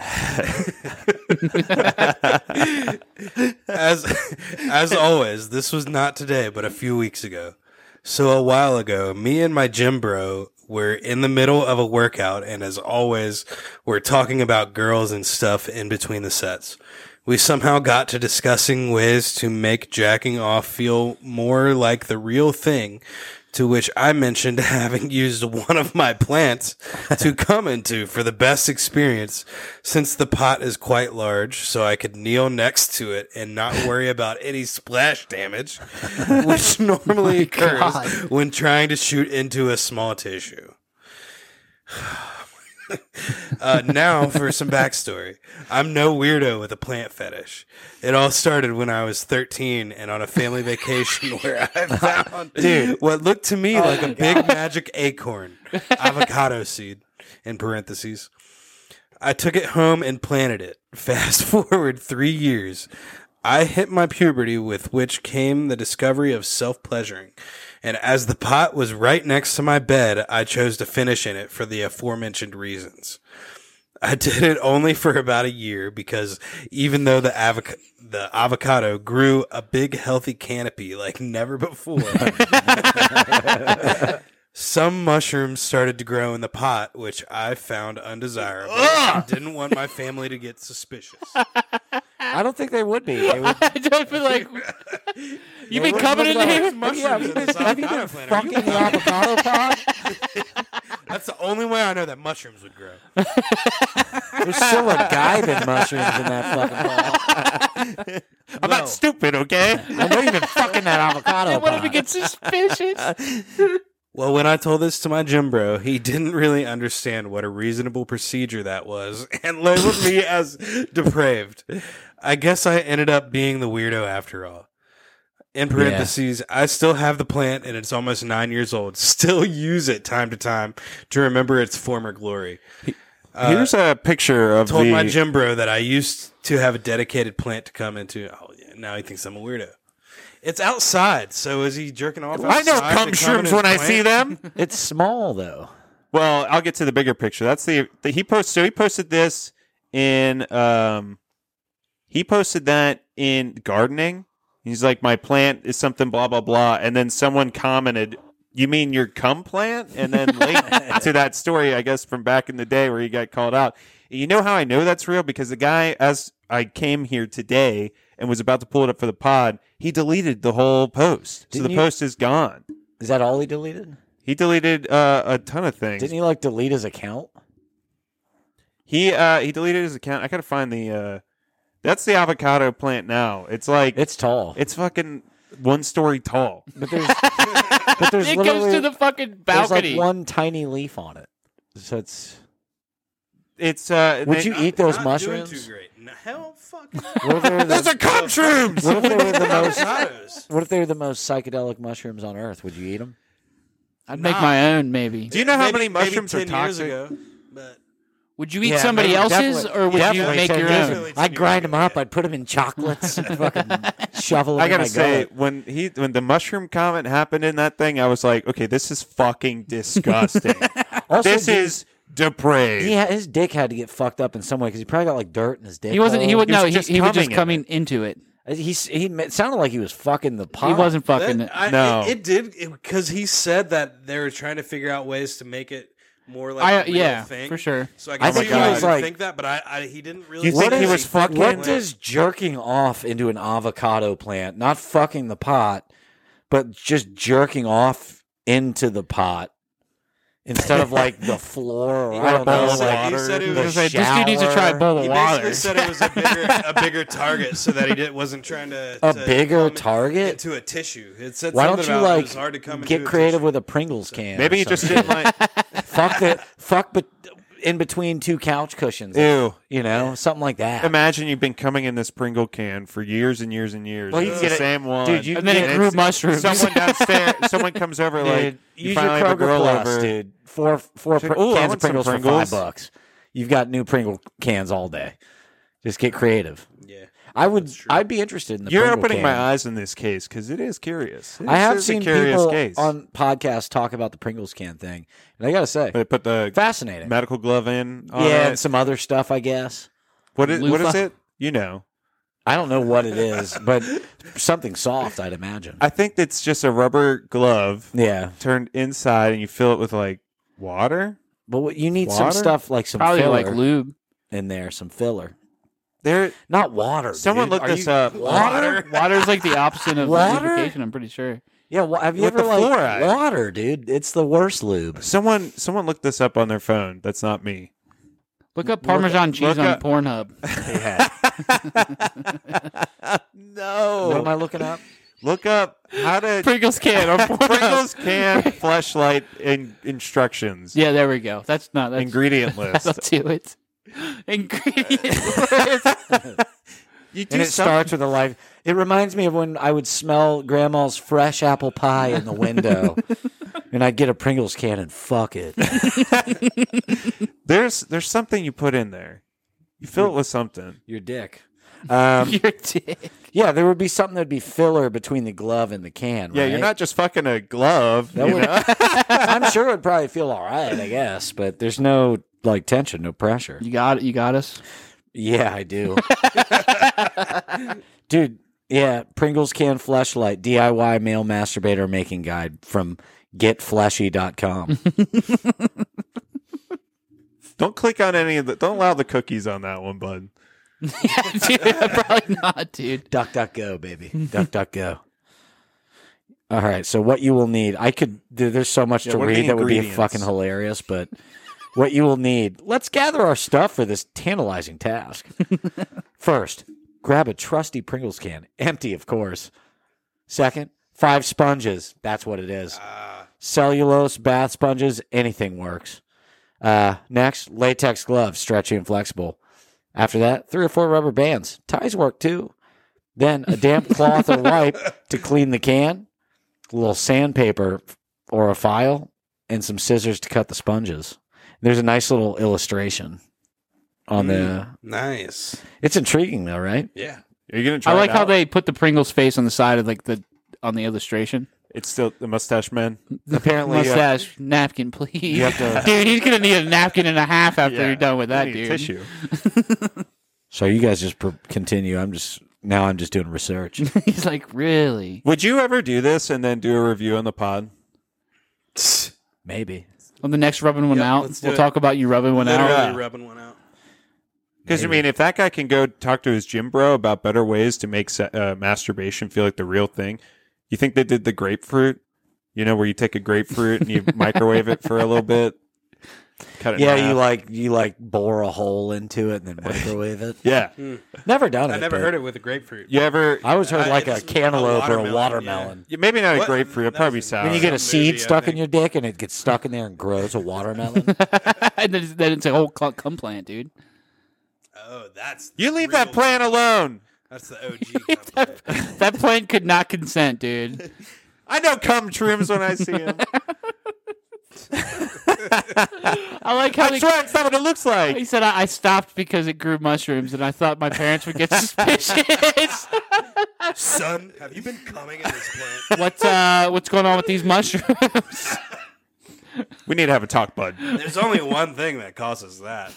as as always, this was not today, but a few weeks ago. So a while ago, me and my gym bro were in the middle of a workout, and as always, we're talking about girls and stuff in between the sets. We somehow got to discussing ways to make jacking off feel more like the real thing, to which I mentioned having used one of my plants to come into for the best experience, since the pot is quite large, so I could kneel next to it and not worry about any splash damage, which normally occurs God. when trying to shoot into a small tissue. Uh, now for some backstory. I'm no weirdo with a plant fetish. It all started when I was thirteen and on a family vacation where I found Dude. what looked to me like a big magic acorn, avocado seed, in parentheses. I took it home and planted it. Fast forward three years. I hit my puberty, with which came the discovery of self-pleasuring. And as the pot was right next to my bed, I chose to finish in it for the aforementioned reasons. I did it only for about a year because even though the avoc- the avocado grew a big healthy canopy like never before, some mushrooms started to grow in the pot, which I found undesirable. I didn't want my family to get suspicious. I don't think they would be. They would, I just feel like you've been coming in here. Mushrooms have you in been, this have you been avocado plant. Are you fucking the avocado pod? That's the only way I know that mushrooms would grow. There's psilocybin mushrooms in that fucking pod. I'm not stupid, okay? I know you've been fucking that avocado What if we pod. get suspicious? Well, when I told this to my gym bro, he didn't really understand what a reasonable procedure that was and labeled me as depraved. I guess I ended up being the weirdo after all. In parentheses, I still have the plant and it's almost nine years old. Still use it time to time to remember its former glory. Here's a picture of Told the. my gym bro that I used to have a dedicated plant to come into. Oh, yeah, now he thinks I'm a weirdo. It's outside, so is he jerking off outside? I know to cum come in shrooms his when I plant? see them. It's small though. Well, I'll get to the bigger picture. That's the, the he posted. So he posted this in. Um, he posted that in gardening. He's like, my plant is something blah blah blah, and then someone commented, "You mean your cum plant?" And then linked to that story, I guess, from back in the day where he got called out. You know how I know that's real? Because the guy, as I came here today and was about to pull it up for the pod, he deleted the whole post. Didn't so the you- post is gone. Is that all he deleted? He deleted uh, a ton of things. Didn't he like delete his account? He uh he deleted his account. I gotta find the uh that's the avocado plant now. It's like It's tall. it's fucking one story tall. But there's but there's It literally goes to the fucking there's balcony. like one tiny leaf on it. So it's It's uh Would they- you eat those Not mushrooms? Doing too great. No, hell, fuck. What if they were Those the, are cum shrooms. what if they were the most Avocados. what if they were the most psychedelic mushrooms on earth? Would you eat them? I'd make my own, maybe. Do you know how Maybe- many mushrooms maybe are ten years toxic? ago, but Would you eat Yeah, somebody maybe- else's, definitely- or would you definitely make ten your years own? ago. I'd grind them up. I'd put them in chocolates and fucking shovel them I in gotta my say, gullet. when he when the mushroom comment happened in that thing, I was like, okay, this is fucking disgusting. Also, this dude, is depraved. he had, his dick had to get fucked up in some way because he probably got like dirt in his dick. He wasn't. He hole. would He was no. He, just he was just coming in coming into it. He's, he it sounded like he was fucking the pot. He wasn't fucking. that, I, No. it, it did because he said that they were trying to figure out ways to make it more like I- a real yeah, thing. for sure. So I I can think see he why was you would like- think that, but I, I he didn't really. You think say he was fucking fucking- What does jerking off into an avocado plant, not fucking the pot, but just jerking off into the pot instead of like the floor or I don't know, bowl of like water. He said it the was This dude needs to try a bowl He of basically water. said it was a bigger, a bigger target, so that he did, wasn't trying to A to bigger come target? into a tissue. It said Why something don't you about it like was hard to come get into a creative tissue. with a Pringles can? Maybe or he just something? didn't like. fuck the fuck, but in between two couch cushions. Ew. You know, something like that. Imagine you've been coming in this Pringle can for years and years and years. Well, you It's can the get it- same one, dude, you And then it And grew it's- mushrooms. Someone downstairs, someone comes over like, Dude, you use your finally have a Kroger girl Plus, over. dude. Four four She's like, pr- "Ooh, I cans want of some Pringles for Pringles." five bucks. You've got new Pringle cans all day. Just get creative. Yeah. I would. I'd be interested in the. You're Pringle opening can. my eyes in this case because it is curious. It I have is seen a curious people case. on podcasts talk about the Pringles can thing, and I gotta say, They put the fascinating. medical glove in. On yeah, it. and some other stuff, I guess. What is, what is Loofah? it? You know. I don't know what it is, but something soft, I'd imagine. I think it's just a rubber glove Yeah, turned inside, and you fill it with like water. but what, you need some Water? stuff like some Probably filler like lube. in there, some filler, There, not water. someone dude. looked Are this you- up. Water? Water's like the opposite of Water? lubrication. I'm pretty sure. Yeah, well, have you With ever the like fluoride. water, dude? It's the worst lube. Someone, someone looked this up on their phone. That's not me. Look up Parmesan cheese look on up- Pornhub. No. What am I looking up? Look up how to Pringles can on Pornhub. Pringles can fleshlight in, instructions. Yeah, there we go. That's not that's Ingredient That'll list. do it. Ingredient list. You do And it some- starts with a life. It reminds me of when I would smell Grandma's fresh apple pie in the window, and I'd get a Pringles can and fuck it. There's there's something you put in there. You fill it with something. Your dick. Um, Your dick. yeah, there would be something that'd be filler between the glove and the can. Yeah, right? you're not just fucking a glove. That you would- know? I'm sure it'd probably feel all right, I guess, but there's no like tension, no pressure. You got it. You got us. Yeah, I do. Dude, yeah, Pringles can fleshlight, D I Y male masturbator making guide from get fleshy dot com. Don't click on any of the. Don't allow the cookies on that one, bud. Yeah, dude, probably not, dude. Duck, duck, go, baby. Duck, duck, go. All right, so what you will need, I could, dude, there's so much Yeah, to what are the read that would be ingredients? fucking hilarious, but what you will need, let's gather our stuff for this tantalizing task. First, grab a trusty Pringles can, empty, of course. Second, five sponges, that's what it is. Cellulose, bath sponges, anything works. Uh, next, latex gloves, stretchy and flexible. After that, three or four rubber bands. Ties work too. Then a damp cloth or wipe to clean the can, a little sandpaper or a file, and some scissors to cut the sponges. There's a nice little illustration on the. Nice. It's intriguing though, right? Yeah. Are you gonna try? I like it how out? they put the Pringles face on the side of like the on the illustration. It's still the mustache man. Apparently, you have, Mustache napkin, please. you have to. Dude, he's gonna need a napkin and a half after Yeah, you're done with that, I need dude. Tissue. So you guys just per- continue. I'm just now. I'm just doing research. He's like, really? Would you ever do this and then do a review on the pod? Maybe. On the next rubbing one Yep, out, let's do we'll it. talk about you rubbing one Literally out. rubbing one out. Because I mean, if that guy can go talk to his gym bro about better ways to make se- uh, masturbation feel like the real thing, you think they did the grapefruit? You know, where you take a grapefruit and you microwave it for a little bit. Cut it in Yeah, half. you like you like bore a hole into it and then microwave it. Yeah. Never done it. I never but heard it with a grapefruit. You ever? I always heard Uh, like a it's a cantaloupe or a watermelon, watermelon. Yeah, maybe not a What? grapefruit. It'll That probably be was- sour. When you get a Some movie, seed I stuck in think. your dick and it gets stuck in there and grows a watermelon. And then, then it's a whole cl- cum plant, dude. Oh, that's you the leave that real- plant alone. That's the O G. compliment. That plant could not consent, dude. I know cum trims when I see him. I like how I they, swear it's not what it looks like. he said, I, I stopped because it grew mushrooms, and I thought my parents would get suspicious. Son, have you been coming in this plant? what, uh, what's going on with these mushrooms? We need to have a talk, bud. There's only one thing that causes that.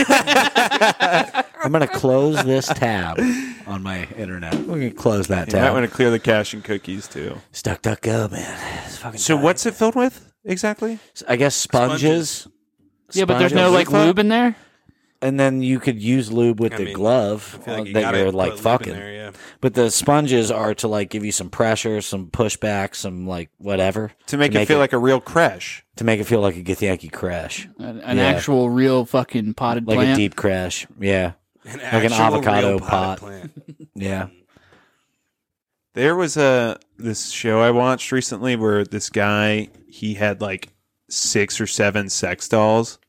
I'm gonna close this tab on my internet. We're gonna close that You might tab. want to clear the cache and cookies too. Stuck, duck, go, man. It's fucking So tight. what's it filled with exactly? I guess sponges. Yeah, but there's no, Sponges. like, lube in there? And then you could use lube with I the mean, glove I feel like you that gotta you're put like lube in fucking. there, yeah. But the sponges are to like give you some pressure, some pushback, some like whatever To make it feel like a real crash. to make it feel like a Githyanki crash, An, an Yeah. actual, real fucking potted like plant? a deep crash. Yeah, An Like an actual avocado real pot. potted plant. yeah. There was a this show I watched recently where this guy he had like six or seven sex dolls.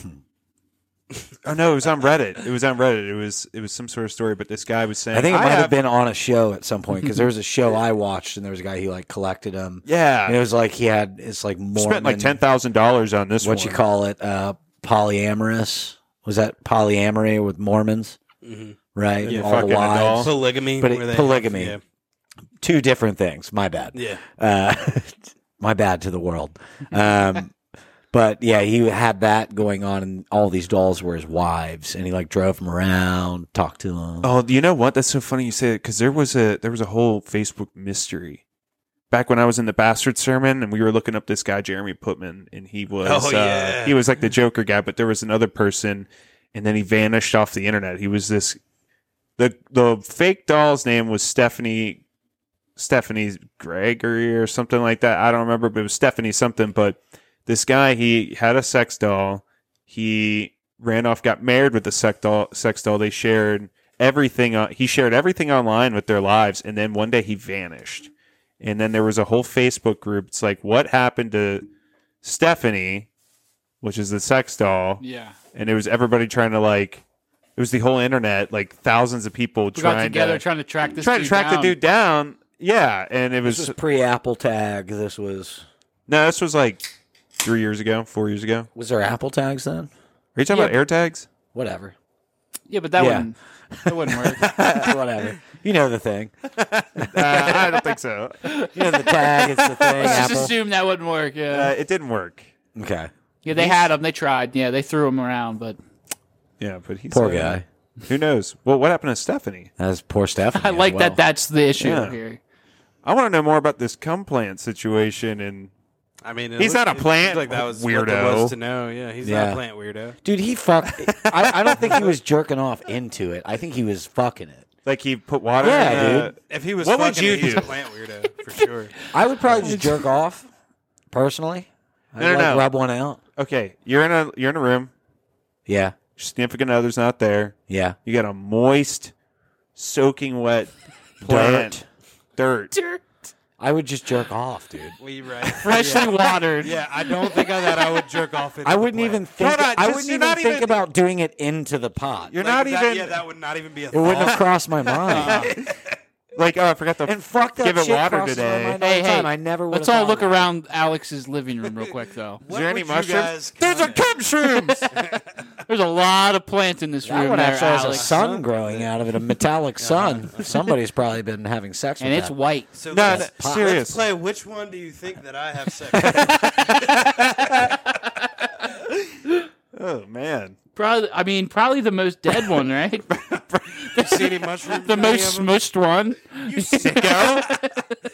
Oh no, it was on Reddit. It was on Reddit. It was it was some sort of story, but this guy was saying I think it might have, have been on a show at some point because there was a show I watched and there was a guy who like collected them. Yeah, And it was like he had it's like Mormon, spent like ten thousand dollars on this what one. you call it, uh, polyamorous. Was that polyamory with Mormons? Right, Yeah, all fucking the a wives. doll. Polygamy. But it- where they- polygamy. Yeah. Two different things. My bad. Yeah. Uh, my bad to the world. Um, but yeah, he had that going on, and all these dolls were his wives, and he like drove them around, talked to them. Oh, you know what? That's so funny you say it because there was a there was a whole Facebook mystery back when I was in the Bastard Sermon, and we were looking up this guy Jeremy Putman, and he was Oh, uh, yeah. he was like the Joker guy, but there was another person, and then he vanished off the internet. He was this the the fake doll's name was Stephanie Stephanie Gregory or something like that. I don't remember, but it was Stephanie something. But this guy, he had a sex doll. He ran off, got married with the sex doll. Sex doll. They shared everything. On, he shared everything online with their lives, and then one day he vanished. And then there was a whole Facebook group. It's like, what happened to Stephanie, which is the sex doll? Yeah. And it was everybody trying to like. It was the whole internet, like thousands of people We trying got together to trying to track this trying to dude track the down. dude down. Yeah, and it This was, was pre Apple Tag. This was no, this was like three years ago, four years ago. was there Apple Tags then? Are you talking Yeah. about air tags? Whatever. Yeah, but that Yeah. wouldn't that wouldn't work. Whatever. You know the thing. Uh, I don't think so. Uh, You know the tag. It's the thing. Let's just Apple. assume that wouldn't work. Yeah. it didn't work. Okay. Yeah, they had him. They tried. Yeah, they threw him around, but Yeah, but he's Poor uh, guy. Who knows? Well, what happened to Stephanie? That's poor Stephanie. I as like well. that. That's the issue Yeah. here. I want to know more about this cum plant situation. And I mean, it He's looked- not a it plant looked like that was what there weirdo. was to know. Yeah, he's not Yeah. a plant weirdo. Dude, he fucked. I, I don't think he was jerking off into it. I think he was fucking it. like he put water. Yeah, in the, dude. If he was, What would fucking you it, he's do? a plant weirdo for sure. I would probably just jerk off, personally. I'd No, no, like no. rub one out. Okay, you're in a you're in a room. Yeah, Your significant other's not there. yeah. You got a moist, soaking wet plant. Dirt. I would just jerk off, dude. Well, you're right. Freshly watered. Yeah, I don't think of that. I would jerk off. Into I the wouldn't plant. even think. Hold on, I just- wouldn't you're even not think even- about doing it into the pot. You're It not that, even Yeah, that would not even be a wouldn't thought. have crossed my mind. like. Oh, I forgot to and fuck that give it shit water crosses my today. mind all Hey, the hey, time. I never. let's would've all thought look of that. around Alex's living room real quick, though. Is there any would you mushrooms? guys There's a comment? cum shrooms. There's a lot of plants in this That room one there, actually has a Alex. sun growing out of it, a metallic sun. Somebody's probably been having sex with And it's that. white. So No, let's, no, pot. serious. let's play. Which one do you think that I have sex with? Oh man. Probably, I mean, probably the most dead one, right? See any mushrooms? the in any most of them? smushed one. You sicko.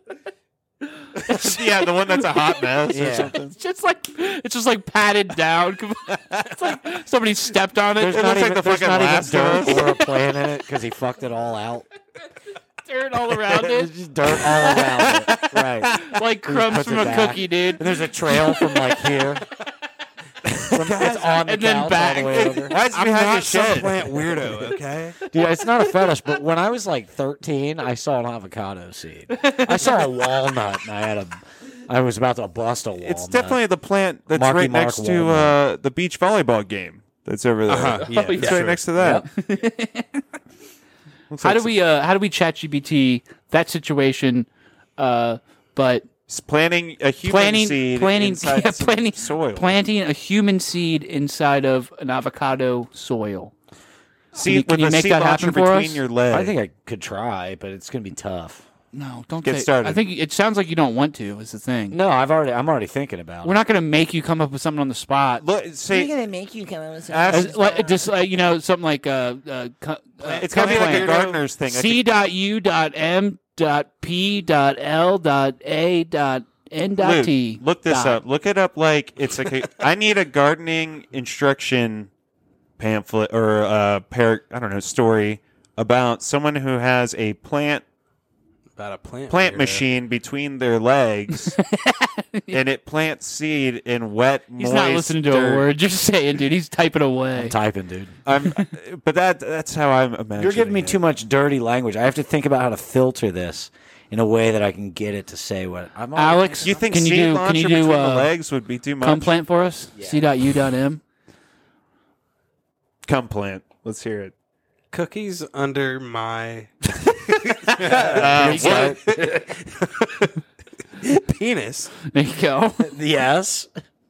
Yeah, the one that's a hot mess or Yeah. something. It's just like it's just like patted down. It's like somebody stepped on it. There's It not looks even, like the there's fucking not even Last of dirt Us. or a plant in it because he fucked it all out. Dirt all around There's it, just dirt all around it. Right. like crumbs puts from it a back. cookie, dude. And there's a trail from like here. From, it's on the And then couch back. all the way over. Why is it I'm behind your not some shed? plant weirdo. Okay. Dude, it's not a fetish, but when I was like thirteen, I saw an avocado seed. I saw a walnut, and I had a. I was about to bust a walnut. It's definitely the plant that's Marky right Mark next to walnut. uh, the beach volleyball game that's over there. Uh-huh, yeah, it's for right sure. next to that. Looks How like do we uh how do we chat G P T that situation? Uh, but s- planting a human planting seed planting inside yeah, some planting soil? planting a human seed inside of an avocado soil. seed can you with a make seed that launcher happen for between us? your legs. I think I could try, but it's gonna be tough. No, don't Get say- started. I think it sounds like you don't want to. Is the thing. No, I've already. I'm already thinking about We're it. not going to make you come up with something on the spot. Look, say, gonna make you come up with ask- As- like, just uh, you know, something like uh, uh, co- uh it's gotta be like a plant. gardener's thing. I C think- dot U dot M dot P dot L dot A dot N dot Luke, T. look this dot. up. Look it up like it's like a, I need a gardening instruction pamphlet or a par I don't know story about someone who has a plant About a plant. plant weirdo. machine between their legs and it plants seed in wet He's moist not listening to dirt. a word. Just saying, dude. He's typing away. I'm typing, dude. I'm, but that that's how I'm imagining. You're giving me it. too much dirty language. I have to think about how to filter this in a way that I can get it to say what I'm. already Alex, thinking You think Can you seed do- can launcher you do, between uh, the legs would be too much? Come plant for us. C dot U dot M. Come plant. Let's hear it. Cookies under my Uh, There you go. penis. There you go. yes.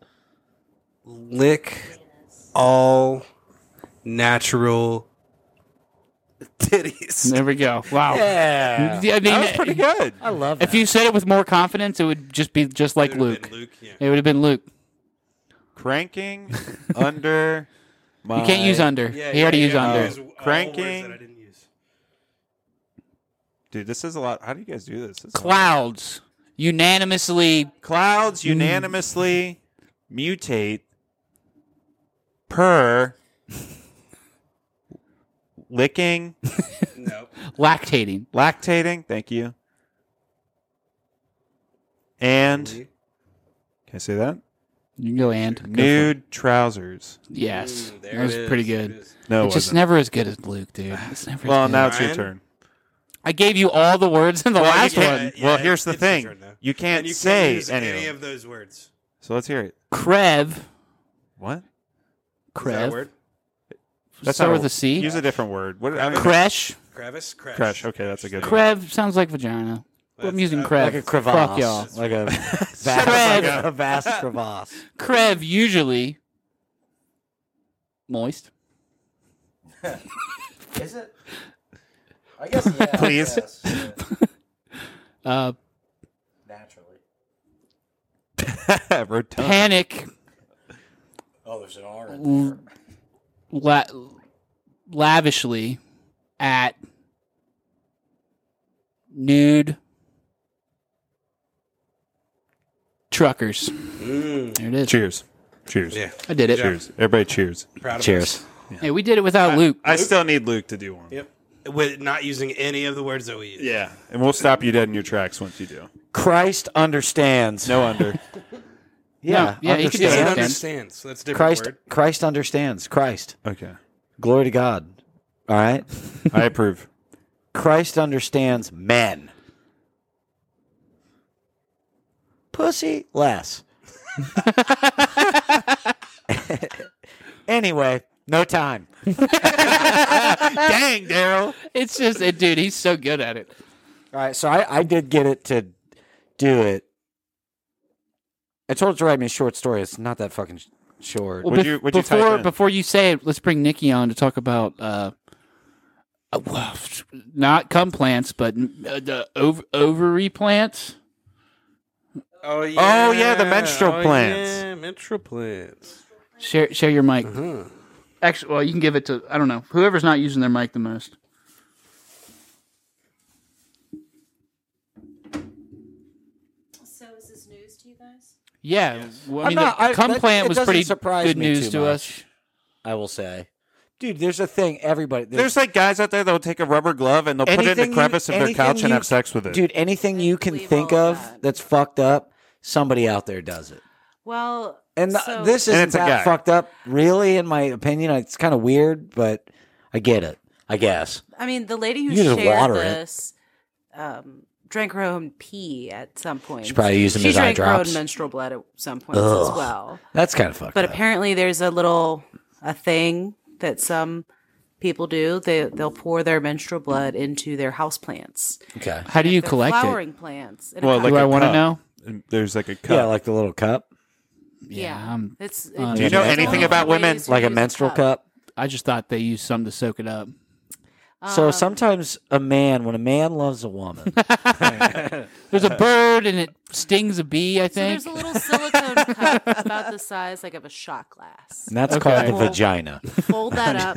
Lick all natural titties. There we go. Wow. Yeah. I mean, that was pretty good. I love that. if you said it with more confidence, it would just be just like Would've Luke. been Luke, yeah. It would have been Luke. Cranking under. My, You can't use under. Yeah, he already yeah, used yeah. under. Use all Cranking. words that I didn't use. Dude, this is a lot. How do you guys do this? this is Clouds unanimously. Clouds Mm. unanimously mutate per licking, Nope. Lactating. lactating. Thank you. And can I say that? You can go and Go for it. Nude trousers. Yes, Mm, there that was it is, pretty there good. it is. No, it It's just wasn't. never as good as Luke, dude. It's never. Well, as good. now it's your Ryan? turn. I gave you all the words in the Well, last you one. can't- well, here's the it's your thing. turn now. You can't And you say can't use any, any of of them. those words. So let's hear it. Krev. What? Is that a Krev. word? Start not with a C. Use a different word. What? I mean, Kresh. Crevice? Crash. Crash. Okay, that's a good one. Krev sounds like vagina. I'm That's- using uh, Krev. like a crevasse. Fuck y'all. Like a vast, Krev. like a vast crevasse. Krev usually moist. Is it? I guess. Yeah, Please. yes. Uh, Naturally. Rotund. panic Oh, there's an R. l- la- lavishly at nude truckers. Mm, There it is. Cheers. Cheers. yeah. I did it. Cheers. Everybody cheers. Proud of Cheers. us. Hey, we did it without Luke. I still need Luke to do one. Yep. With not using any of the words that we use. Yeah. And we'll stop you dead in your tracks once you do. Christ understands. No under. Yeah, No, yeah, you could He do understands. it. understands. That's a different Christ, word. Christ understands. Christ. Okay. Glory to God. All right. I approve. Christ understands men. Pussy less. Anyway, no time. Dang, Daryl. It's just, it, dude, he's so good at it. All right, so I, I did get it to do it. I told it to write me a short story. It's not that fucking sh- short. Well, What'd bef- you- what'd you type before in? before you say it, let's bring Nikki on to talk about uh, uh well, not cum plants, but uh, the ov- ovary plants. Oh yeah. Oh, yeah, the menstrual Oh, plants. Yeah, menstrual plants. Share share your mic. Uh-huh. Actually, well, you can give it to I don't know whoever's not using their mic the most. So is this news to you guys? Yeah, well, I I'm mean, not- the I- cum that- plant it was doesn't pretty surprise good me news too to us. much. I will say. Dude, there's a thing. Everybody. There's like guys out there that'll take a rubber glove and they'll put it in anything the you- crevice of their anything couch and you- have sex with it. Dude, anything you can believe think all of that. that's fucked up, somebody out there does it. Well, And th- so, this And isn't it's a that guy. fucked up, really, in my opinion. It's kind of weird, but I get it, I guess. I mean, the lady who You just shared water it. this um, drank her own pee at some point. She probably used them She as eye drank her own drops. menstrual blood at some points as Ugh. well. That's kind of fucked But up. apparently, there's a little a thing that some people do. They they'll pour their menstrual blood into their house plants. Okay. How do you They're collect it? flowering plants. in a Well, cup. like Do I a want to cup. know? And there's like a cup. Yeah, like the little cup, yeah, I'm- it's. It, uh, Do you know it's anything only about for women? ladies who like a use menstrual cup. I just thought they used something to soak it up. So Um, sometimes a man, when a man loves a woman, There's a bird and it stings a bee. I So think. there's a little silicone cup about the size like of a shot glass. and that's Okay. called the Well- vagina. Fold that up,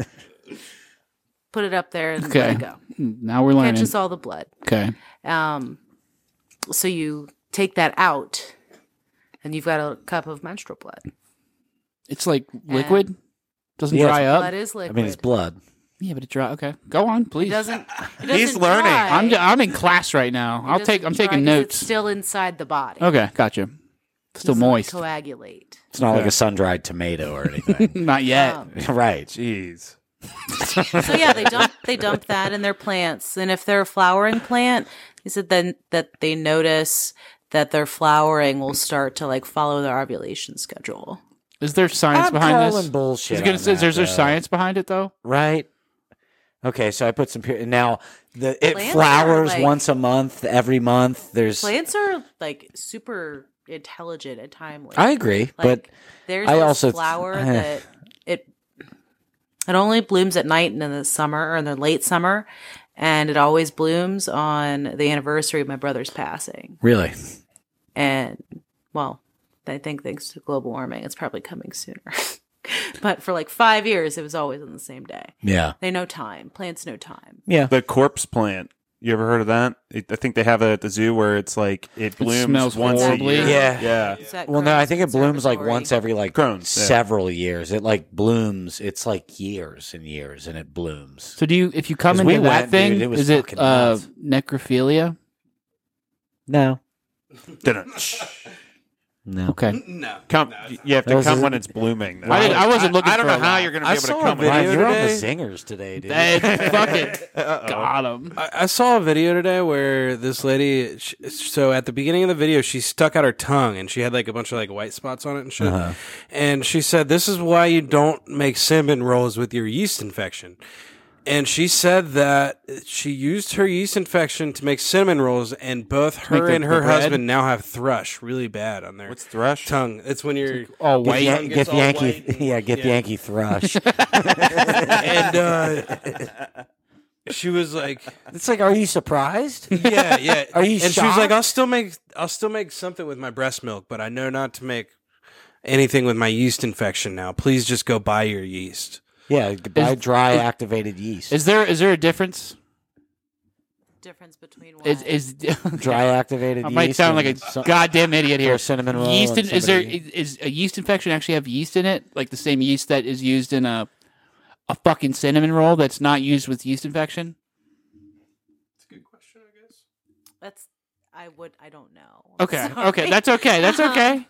put it up there, and Okay. let it go. Now we're learning. Catches all the blood. Okay. Um, so you take that out, and you've got a cup of menstrual blood. It's like liquid. Doesn't Yeah, dry up. Blood is I liquid. mean, it's blood. Yeah, but it dry. Okay, go on, It please. doesn't. It doesn't He's learning. dry. I'm I'm in class right now. It I'll doesn't take. I'm dry taking 'cause notes. It's still inside the body. Okay, gotcha. Still Doesn't moist. Coagulate. It's not like Okay. a sun-dried tomato or anything. Not yet. Um, Right. Jeez. so yeah, they dump they dump that in their plants, and if they're a flowering plant, they said then that they notice that their flowering will start to like follow their ovulation schedule. Is there science I'm behind calling this? bullshit. Is it gonna on say, that, is there though. science behind it though? Right. Okay, so I put some. Peri- now the it Plants flowers are, like- once a month, every month. There's. Plants are like super intelligent and timely. I agree, Like, but there's I this also- flower eh. that it it only blooms at night and in the summer or in the late summer, and it always blooms on the anniversary of my brother's passing. really, And well, I think thanks to global warming, it's probably coming sooner. But for like five years, it was always on the same day. yeah, They know time. Plants know time. yeah. The corpse plant. You ever heard of that? It, I think they have it at the zoo where it's like it blooms smells once horribly. a year. Yeah. Yeah. Is that Well, no, I Crohn's think it blooms like Conservatory? once every like Crohn's, yeah. several years. It like blooms. It's like years and years, and it blooms. So do you? If you come 'Cause into we that went, thing, dude, it was is it fucking uh, nuts. necrophilia? No, Didn't- no. Okay. No. Come, you have to Those come is- when it's blooming. though. I didn't- I wasn't looking I, don't for know a how lot. you're going to be I able to saw a come. video Ryan, you're on the today. zingers today, dude. That fucking got him. I, I saw a video today where this lady, sh so at the beginning of the video, she stuck out her tongue and she had like a bunch of like white spots on it and shit. Uh-huh. And she said, "This is why you don't make cinnamon rolls with your yeast infection." And she said that she used her yeast infection to make cinnamon rolls, and both make her the- and the her bread? husband now have thrush really bad on their What's thrush? tongue. It's when you're All Get, white. Yan- gets get all Yankee, white and- yeah, get yeah. Yankee thrush. and uh, she was like, It's like, are you surprised? "Yeah, yeah." Are you And she was like, shocked? "I'll still make, I'll still make something with my breast milk, but I know not to make anything with my yeast infection now. Please just go buy your yeast. Yeah, buy Is- dry activated yeast. Is there is there a difference? Difference between what? Is is Dry activated I yeast. might sound like a and some- goddamn idiot here. or cinnamon roll Yeast in, and is there somebody- is a yeast infection actually have yeast in it? Like the same yeast that is used in a a fucking cinnamon roll that's not used with yeast infection? That's I would I don't know. Okay, Sorry. okay, that's okay, that's okay.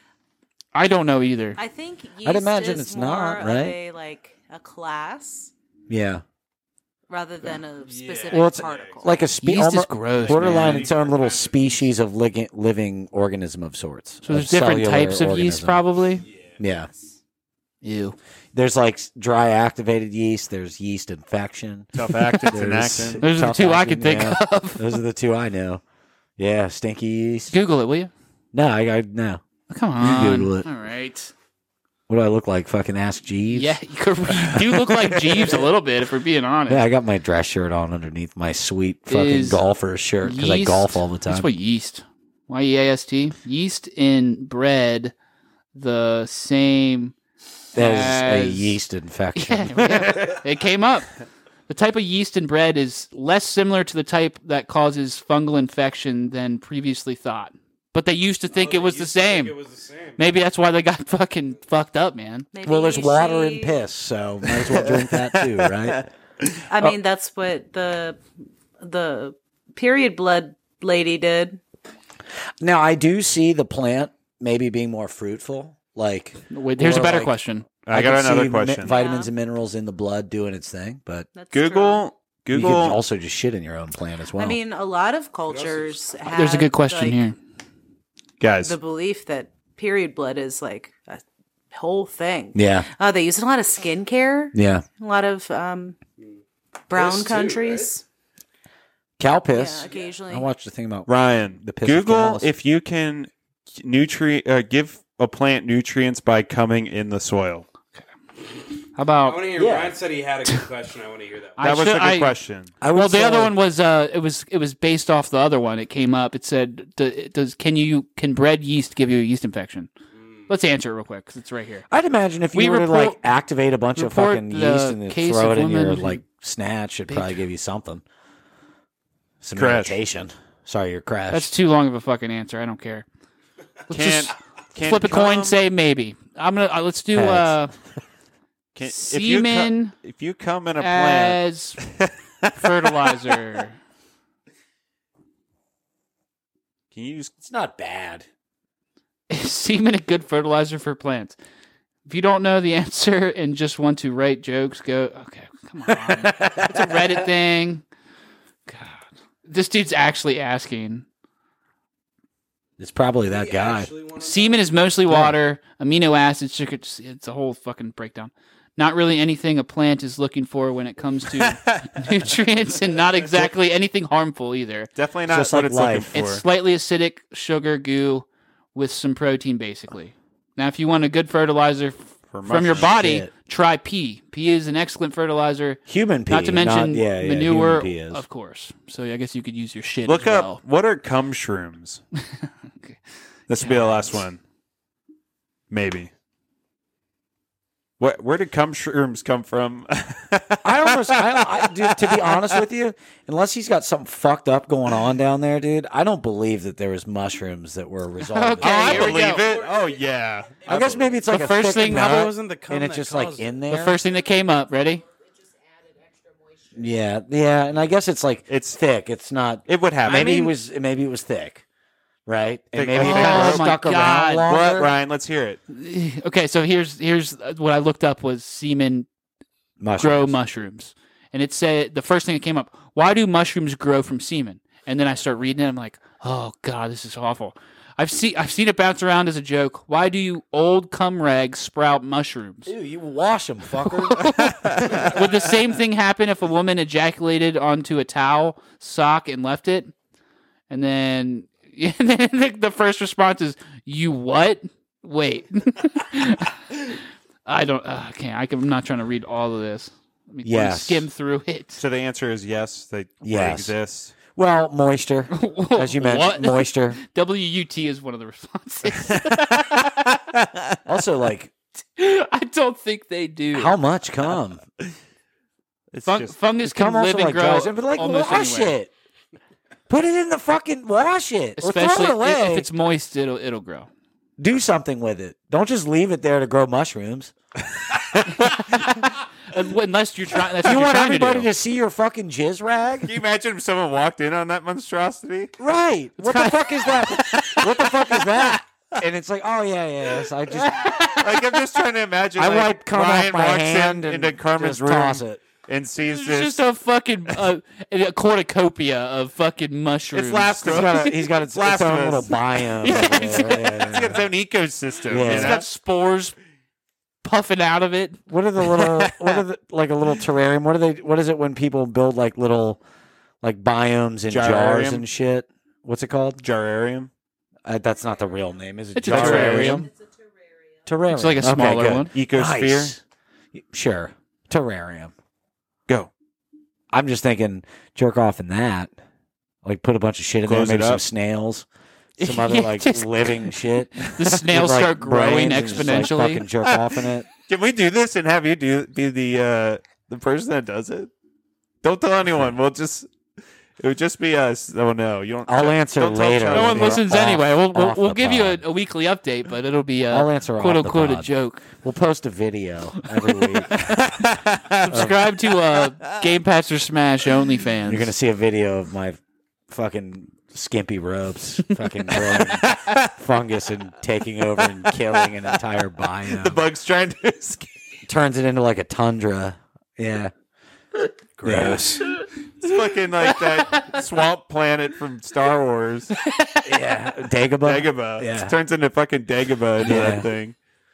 I don't know either. I think yeast I'd imagine is it's more not, of right? a, like a class Yeah. rather than a specific Well, it's particle. like a spe- Yeast is almo- gross, borderline man. its own little species of lig- living organism of sorts. So there's of different cellular types of yeast, organism. probably. Yeah. Ew. There's like s- dry activated yeast. There's yeast infection. Tough actants and There's- actin. Those are the tough two I acting, could think yeah. of. Those are the two I know. Yeah, stinky yeast. Google it, will you? No, I, I no. Come on. Google it. All right. What do I look like? Fucking Ask Jeeves? Yeah, you, could, you do look like Jeeves a little bit, if we're being honest. Yeah, I got my dress shirt on underneath my sweet fucking Is golfer shirt because I yeast- golf all the time. That's what yeast. Y E A S T. Yeast in bread, the same. That is a as- yeast infection. Yeah, yeah. It came up. The type of yeast in bread is less similar to the type that causes fungal infection than previously thought. But they used to think it was the same. Maybe that's why they got fucking fucked up, man. Maybe Well, there's water she- and piss, so might as well drink that too, right? I mean, that's what the the period blood lady did. Now, I do see the plant maybe being more fruitful. Like, Wait, here's a or better like- question. I got could another see mi- question. vitamins Yeah. and minerals in the blood doing its thing, but That's true. Google you Google can also just shit in your own plant as well. I mean, a lot of cultures have There's a good question like, here. guys. the belief that period blood is like a whole thing. yeah, Uh, they use it in a lot of skincare. yeah. A lot of um, brown Piss too, countries. Cow piss. Yeah, occasionally. I watched the thing about Ryan, The piss of Google cows. if you can nutrient uh, give a plant nutrients by coming in the soil. How about to hear. Yeah. Ryan said he had a good question. I want to hear that. I That was should- a good I- question. I would Well, the say- other one was uh, it was it was based off the other one. It came up. It said, "D- "Does can you can bread yeast give you a yeast infection?" Let's answer it real quick because it's right here. I'd imagine if you We were to report- like activate a bunch of report fucking the yeast and then case throw of it in your women who like snatch, it'd probably give you something. Some Crash. irritation. Sorry, your crash. That's too long of a fucking answer. I don't care. Let's Can, just can flip a coin. cum- Say maybe. I'm gonna uh, let's do uh, can, if you cu- semen if you come in a plant, as fertilizer. can you use It's not bad. Is semen a good fertilizer for plants? If you don't know the answer and just want to write jokes, go. Okay, come on. It's a Reddit thing. God, this dude's actually asking. It's probably that guy. Semen is mostly water, amino acids, sugar. It's it's a whole fucking breakdown. Not really anything a plant is looking for when it comes to nutrients, and not exactly anything harmful either. definitely not Just what like it's life. looking for. It's slightly acidic sugar goo with some protein, basically. Now, if you want a good fertilizer f- For from your mushrooms. body, Shit. try pea. Pea is an excellent fertilizer. Human pee. Not to mention yeah, yeah, manure, human pee is. of course. So I guess you could use your shit Look as up well. what are cum shrooms. This will be the last one. Maybe. What? Where did cum shrooms come from? I almost, I, I, dude, to be honest with you, unless he's got something fucked up going on down there, dude, I don't believe that there was mushrooms that were resolved. Okay, Oh, I here we believe go. it. Oh yeah. I guess maybe it's like The a first thick thing- nut, How wasn't the cum and it's that just like caused in it? there. The first thing that came up, ready? Yeah, yeah, and I guess it's like It's- it's thick. It's not. It would happen. Maybe I mean- it was. Maybe it was thick, right? And Thick- maybe it oh kind of my stuck God. around longer. What, Ryan? Let's hear it. Okay, so here's here's what I looked up was semen Mushrooms. grow mushrooms. And it said the first thing that came up, why do mushrooms grow from semen? And then I start reading it, I'm like, oh god, this is awful. I've seen I've seen it bounce around as a joke. Why do you old cum rags sprout mushrooms? Ew, you wash them, fucker. Would the same thing happen if a woman ejaculated onto a towel sock and left it? And then, and then the, the first response is, "You what? Wait." I don't. Uh, okay, I can, I'm not trying to read all of this. Let me Yes. skim through it. So the answer is yes. They, they Yes. exist. Well, moisture, as you mentioned, What? moisture. W U T is one of the responses. Also, like, I don't think they do. how much cum? It's Fun- just fungus can Cum also live and like grow dries in, but like almost wash anywhere. it. Put it in the fucking wash it, or Especially throw it away. if it's moist, it'll it'll grow. Do something with it. Don't just leave it there to grow mushrooms. Unless you're trying. That's You what you're want trying everybody to do. to see your fucking jizz rag? Can you imagine if someone walked in on that monstrosity? Right. What the fuck is that? What the fuck is that? And it's like, oh yeah, yes. I just Like I'm just trying to imagine. I like, wipe cum Ryan off my walks hand in, and into Carmen's just room toss it. and sees It's this. just a fucking uh, a cornucopia of fucking mushrooms. It's last He's got, a, he's got its, Last its own of little Us. biome. Yeah, over there. it's- Yeah, yeah, It's got its own ecosystem. Yeah. you It's know? got spores puffing out of it. What are the little? What are the like a little terrarium? What are they? What is it when people build like little, like biomes in jars Jararium? and shit? What's it called? Jararium. Uh, that's not the real name, is it? It's a Jararium? terrarium. Terrarium. It's like a Okay, smaller good. one. Ecosphere. Nice. Sure, terrarium. Go. I'm just thinking, jerk off in that. Like put a bunch of shit in Close there, it maybe some up. snails, some other Yeah, like just- living shit. The snails With, like, start growing brains and just, like, exponentially. fucking jerk off in it. Can we do this and have you do be the uh, the person that does it? Don't tell anyone. We'll just it would just be us. Oh no, you don't. I'll answer don't tell later. Charlie. No one Yeah, listens off- anyway. We'll we'll, off we'll the give you a, pod. a weekly update, but it'll be a I'll answer quote off the unquote a pod. joke. We'll post a video every week. Subscribe to uh, Game Pass or Smash OnlyFans. You're gonna see a video of my fucking skimpy robes, fucking growing fungus and taking over and killing an entire biome. The bug's trying to escape. Turns it into like a tundra. Yeah. Gross. It's fucking like that swamp planet from Star Wars. Yeah. Dagobah. Dagobah. Yeah. It turns into fucking Dagobah into Yeah. that thing.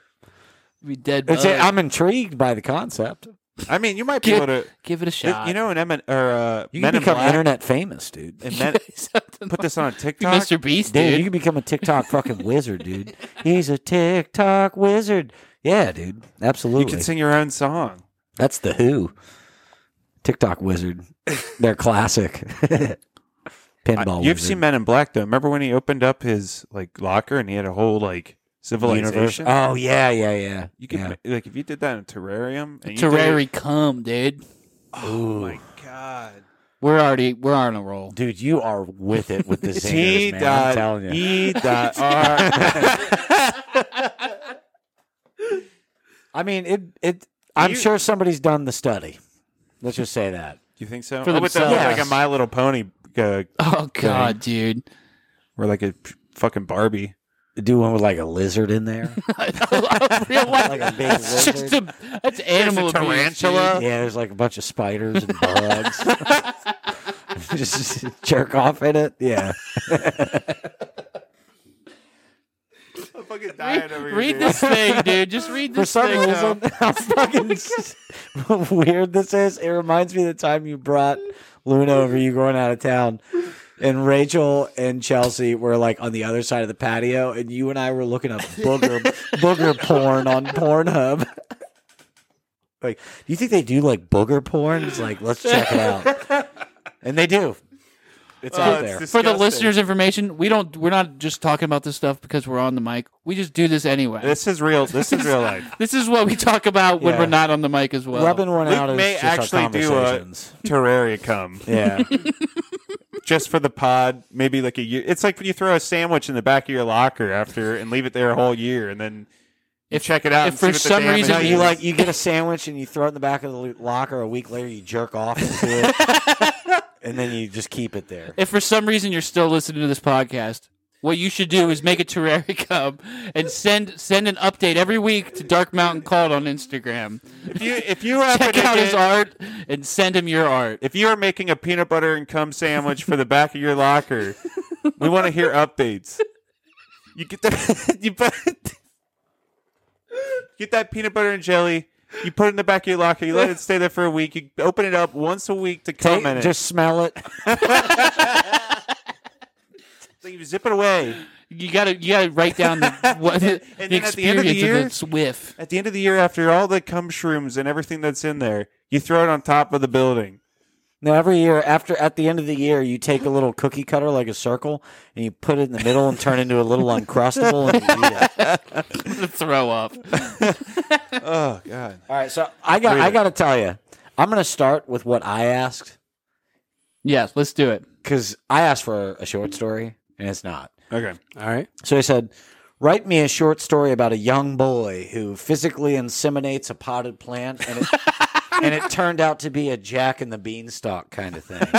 Be dead. It's bug. a, I'm intrigued by the concept. I mean, you might be Give- able to. Give it a shot. You know, in M- or uh, You Men can in become Black. internet famous, dude. And Men, put this on TikTok. Mister Beast, Dude, dude. you can become a TikTok fucking wizard, dude. He's a TikTok wizard. Yeah, dude. Absolutely. You can sing your own song. That's the Who. TikTok wizard. They're classic. Pinball. You've wizard. seen Men in Black, though. Remember when he opened up his like locker and he had a whole like Universe. civilization? Oh yeah, yeah, yeah. You could yeah. ma- like if you did that in a terrarium. And you did Terrari it- come, dude. Oh my god! We're already we're on a roll. Dude, you are with it with the T zingers, man. I'm dot telling you. E dot R. I mean, it. It. I'm You- sure somebody's done the study. Let's just say that. Do you think so? For oh, with the, with themselves. like a My Little Pony, uh, Oh god, dude. or like a p- fucking Barbie. Do one with like a lizard in there. Real life. Like a big That's just lizard. a that's animal There's a abuse, tarantula. dude. Yeah, there's like a bunch of spiders and bugs. Just jerk off in it. Yeah. I'm fucking dying over here. Read dude. this thing, dude. Just read For this some thing. reason, how fucking weird this is. It reminds me of the time you brought Luna over, you going out of town, and Rachel and Chelsea were like on the other side of the patio, and you and I were looking up booger booger porn on Pornhub. Like, do you think they do like booger porn? It's like, let's check it out, and they do. It's Oh, out it's there. dis- For the Disgusting. listeners' information, we don't. We're not just talking about this stuff because we're on the mic. We just do this anyway. This is real. This is real life. This is what we talk about when Yeah. we're not on the mic as well. Rubbing one We out is may just actually our do a conversations. Terraria come Yeah. just for the pod. Maybe like a year. It's like when you throw a sandwich in the back of your locker after and leave it there a whole year, and then you If- check it out. if and for see what the some damage reason No, is. you like you get a sandwich and you throw it in the back of the lo- locker. A week later, you jerk off into it, and then you just keep it there. If for some reason you're still listening to this podcast, what you should do is make a Terrarium and send send an update every week to Dark Mountain Cult on Instagram. if you if you happen Check to out his get- art and send him your art. If you are making a peanut butter and cum sandwich for the back of your locker, we want to hear updates. You get that you put, get that peanut butter and jelly. You put it in the back of your locker. You let it stay there for a week. You open it up once a week to Take, comment it. just smell it. So you zip it away. You gotta you gotta write down the what the, And the then at the end of the experience year- of the Swift. At the end of the year, after all the cum shrooms and everything that's in there, you throw it on top of the building. No, every year after at the end of the year, you take a little cookie cutter like a circle, and you put it in the middle and turn it into a little Uncrustable, and you eat it. Throw up. Oh God! All right, so I got I got to tell you, I'm going to start with what I asked Yes, let's do it. because I asked for a short story, and it's not. Okay. All right. So he said, "Write me a short story about a young boy who physically inseminates a potted plant, and it, and it turned out to be a Jack and the Beanstalk kind of thing."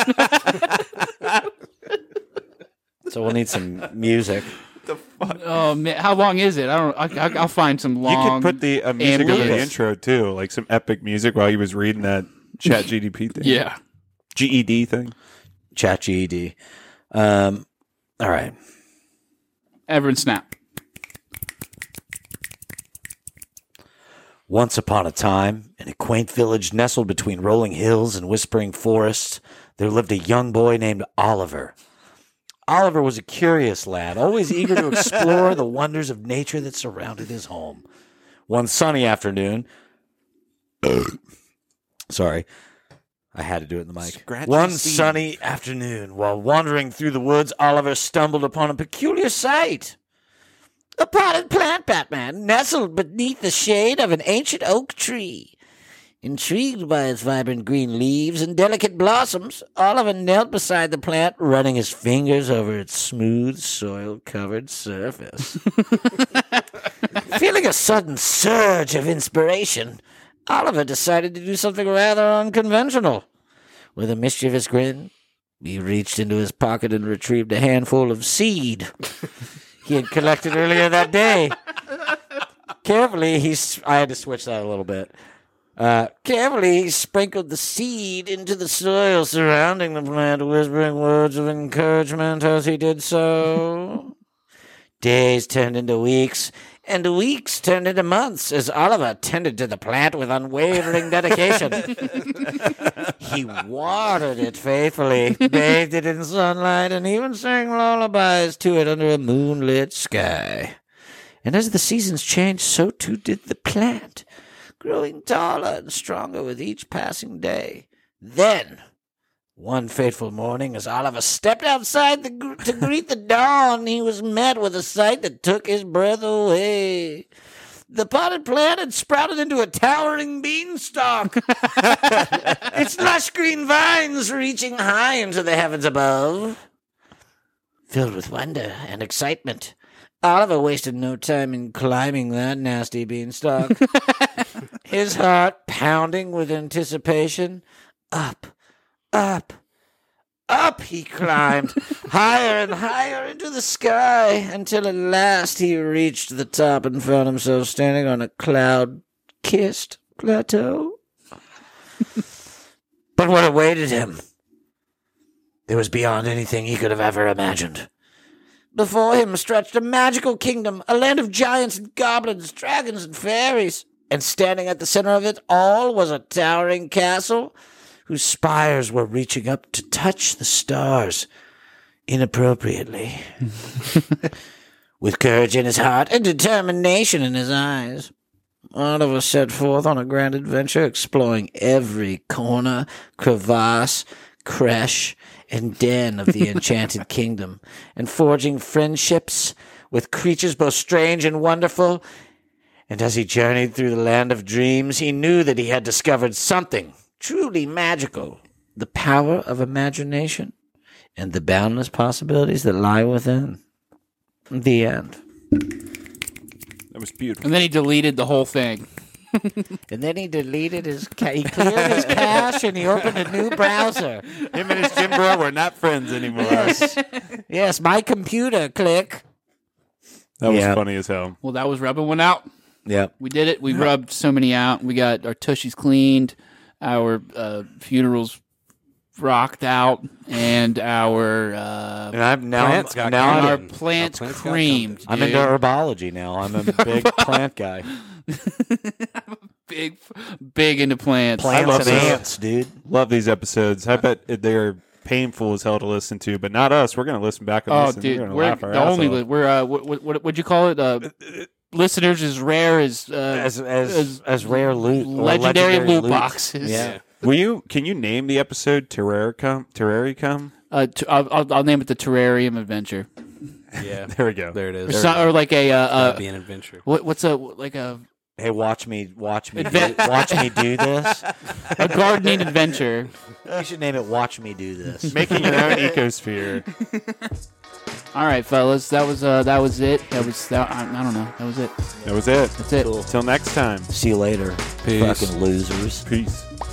So we'll need some music. Oh man, how long is it? I don't. I, I, I'll find some You long. could put the uh, music of the ambience. intro too, like some epic music while he was reading that Chat G D P thing. Yeah. G E D thing. Chat G E D. Um, all right. Everett Snap. Once upon a time, in a quaint village nestled between rolling hills and whispering forests, there lived a young boy named Oliver. Oliver was a curious lad, always eager to explore the wonders of nature that surrounded his home. One sunny afternoon, sorry, I had to do it in the mic. Scratchy One seed. sunny afternoon, while wandering through the woods, Oliver stumbled upon a peculiar sight. A potted plant, Batman, nestled beneath the shade of an ancient oak tree. Intrigued by its vibrant green leaves and delicate blossoms, Oliver knelt beside the plant, running his fingers over its smooth, soil-covered surface. Feeling a sudden surge of inspiration, Oliver decided to do something rather unconventional. With a mischievous grin, he reached into his pocket and retrieved a handful of seed he had collected earlier that day. Carefully, he s- I had to switch that a little bit. Uh, carefully, he sprinkled the seed into the soil surrounding the plant, whispering words of encouragement as he did so. Days turned into weeks, and weeks turned into months as Oliver tended to the plant with unwavering dedication. He watered it faithfully, bathed it in sunlight, and even sang lullabies to it under a moonlit sky. And as the seasons changed, so too did the plant, growing taller and stronger with each passing day. Then, one fateful morning, as Oliver stepped outside the gr- to greet the dawn, he was met with a sight that took his breath away. The potted plant had sprouted into a towering beanstalk, its lush green vines reaching high into the heavens above. Filled with wonder and excitement, Oliver wasted no time in climbing that nasty beanstalk. His heart pounding with anticipation. Up, up, up he climbed, higher and higher into the sky, until at last he reached the top and found himself standing on a cloud-kissed plateau. But what awaited him? It was beyond anything he could have ever imagined. Before him stretched a magical kingdom, a land of giants and goblins, dragons and fairies. And standing at the center of it all was a towering castle whose spires were reaching up to touch the stars inappropriately. With courage in his heart and determination in his eyes, Oliver set forth on a grand adventure, exploring every corner, crevasse, creche, and den of the enchanted kingdom, and forging friendships with creatures both strange and wonderful. And as he journeyed through the land of dreams, he knew that he had discovered something truly magical, the power of imagination and the boundless possibilities that lie within. The end. That was beautiful. And then he deleted the whole thing. And then he deleted his, ca- he cleared his cache, and he opened a new browser. Him and his Jim Bro were not friends anymore. That Yes, my computer, click. was Yeah. funny as hell. Well, that was rubbing one out. Yep. We did it. We rubbed so many out. We got our tushies cleaned, our uh, funerals rocked out, and our uh, And I'm now, Plants I'm, got now and I'm, our Our plants plants got creamed. I'm into dude. herbology now. I'm a big plant guy. big, big into plants. Plants love and this. ants, dude. Love these episodes. I bet they're painful as hell to listen to, but not us. We're going to listen back and Oh, listen. dude, we're going to we're laugh our the ass only off. li- we're uh, what what what'd you call it? Uh, listeners as rare as uh, As as as rare loot, or legendary, loot loot. boxes. Yeah. Will you? Can you name the episode Terraricum? Terraricum? Uh, t- I'll, I'll, I'll name it the Terrarium Adventure, Yeah, There we go. there it is. or, There so, or like a uh, That'd uh, be an adventure. what, what's a like a Hey, watch me, watch me, do, watch me do this. a gardening adventure. You should name it "Watch Me Do This." Making your own ecosphere. All right, fellas, that was uh that was it. That was that, I, I don't know. That was it. That was it. That's it. Till next time. See you later, Peace. fucking losers. Peace.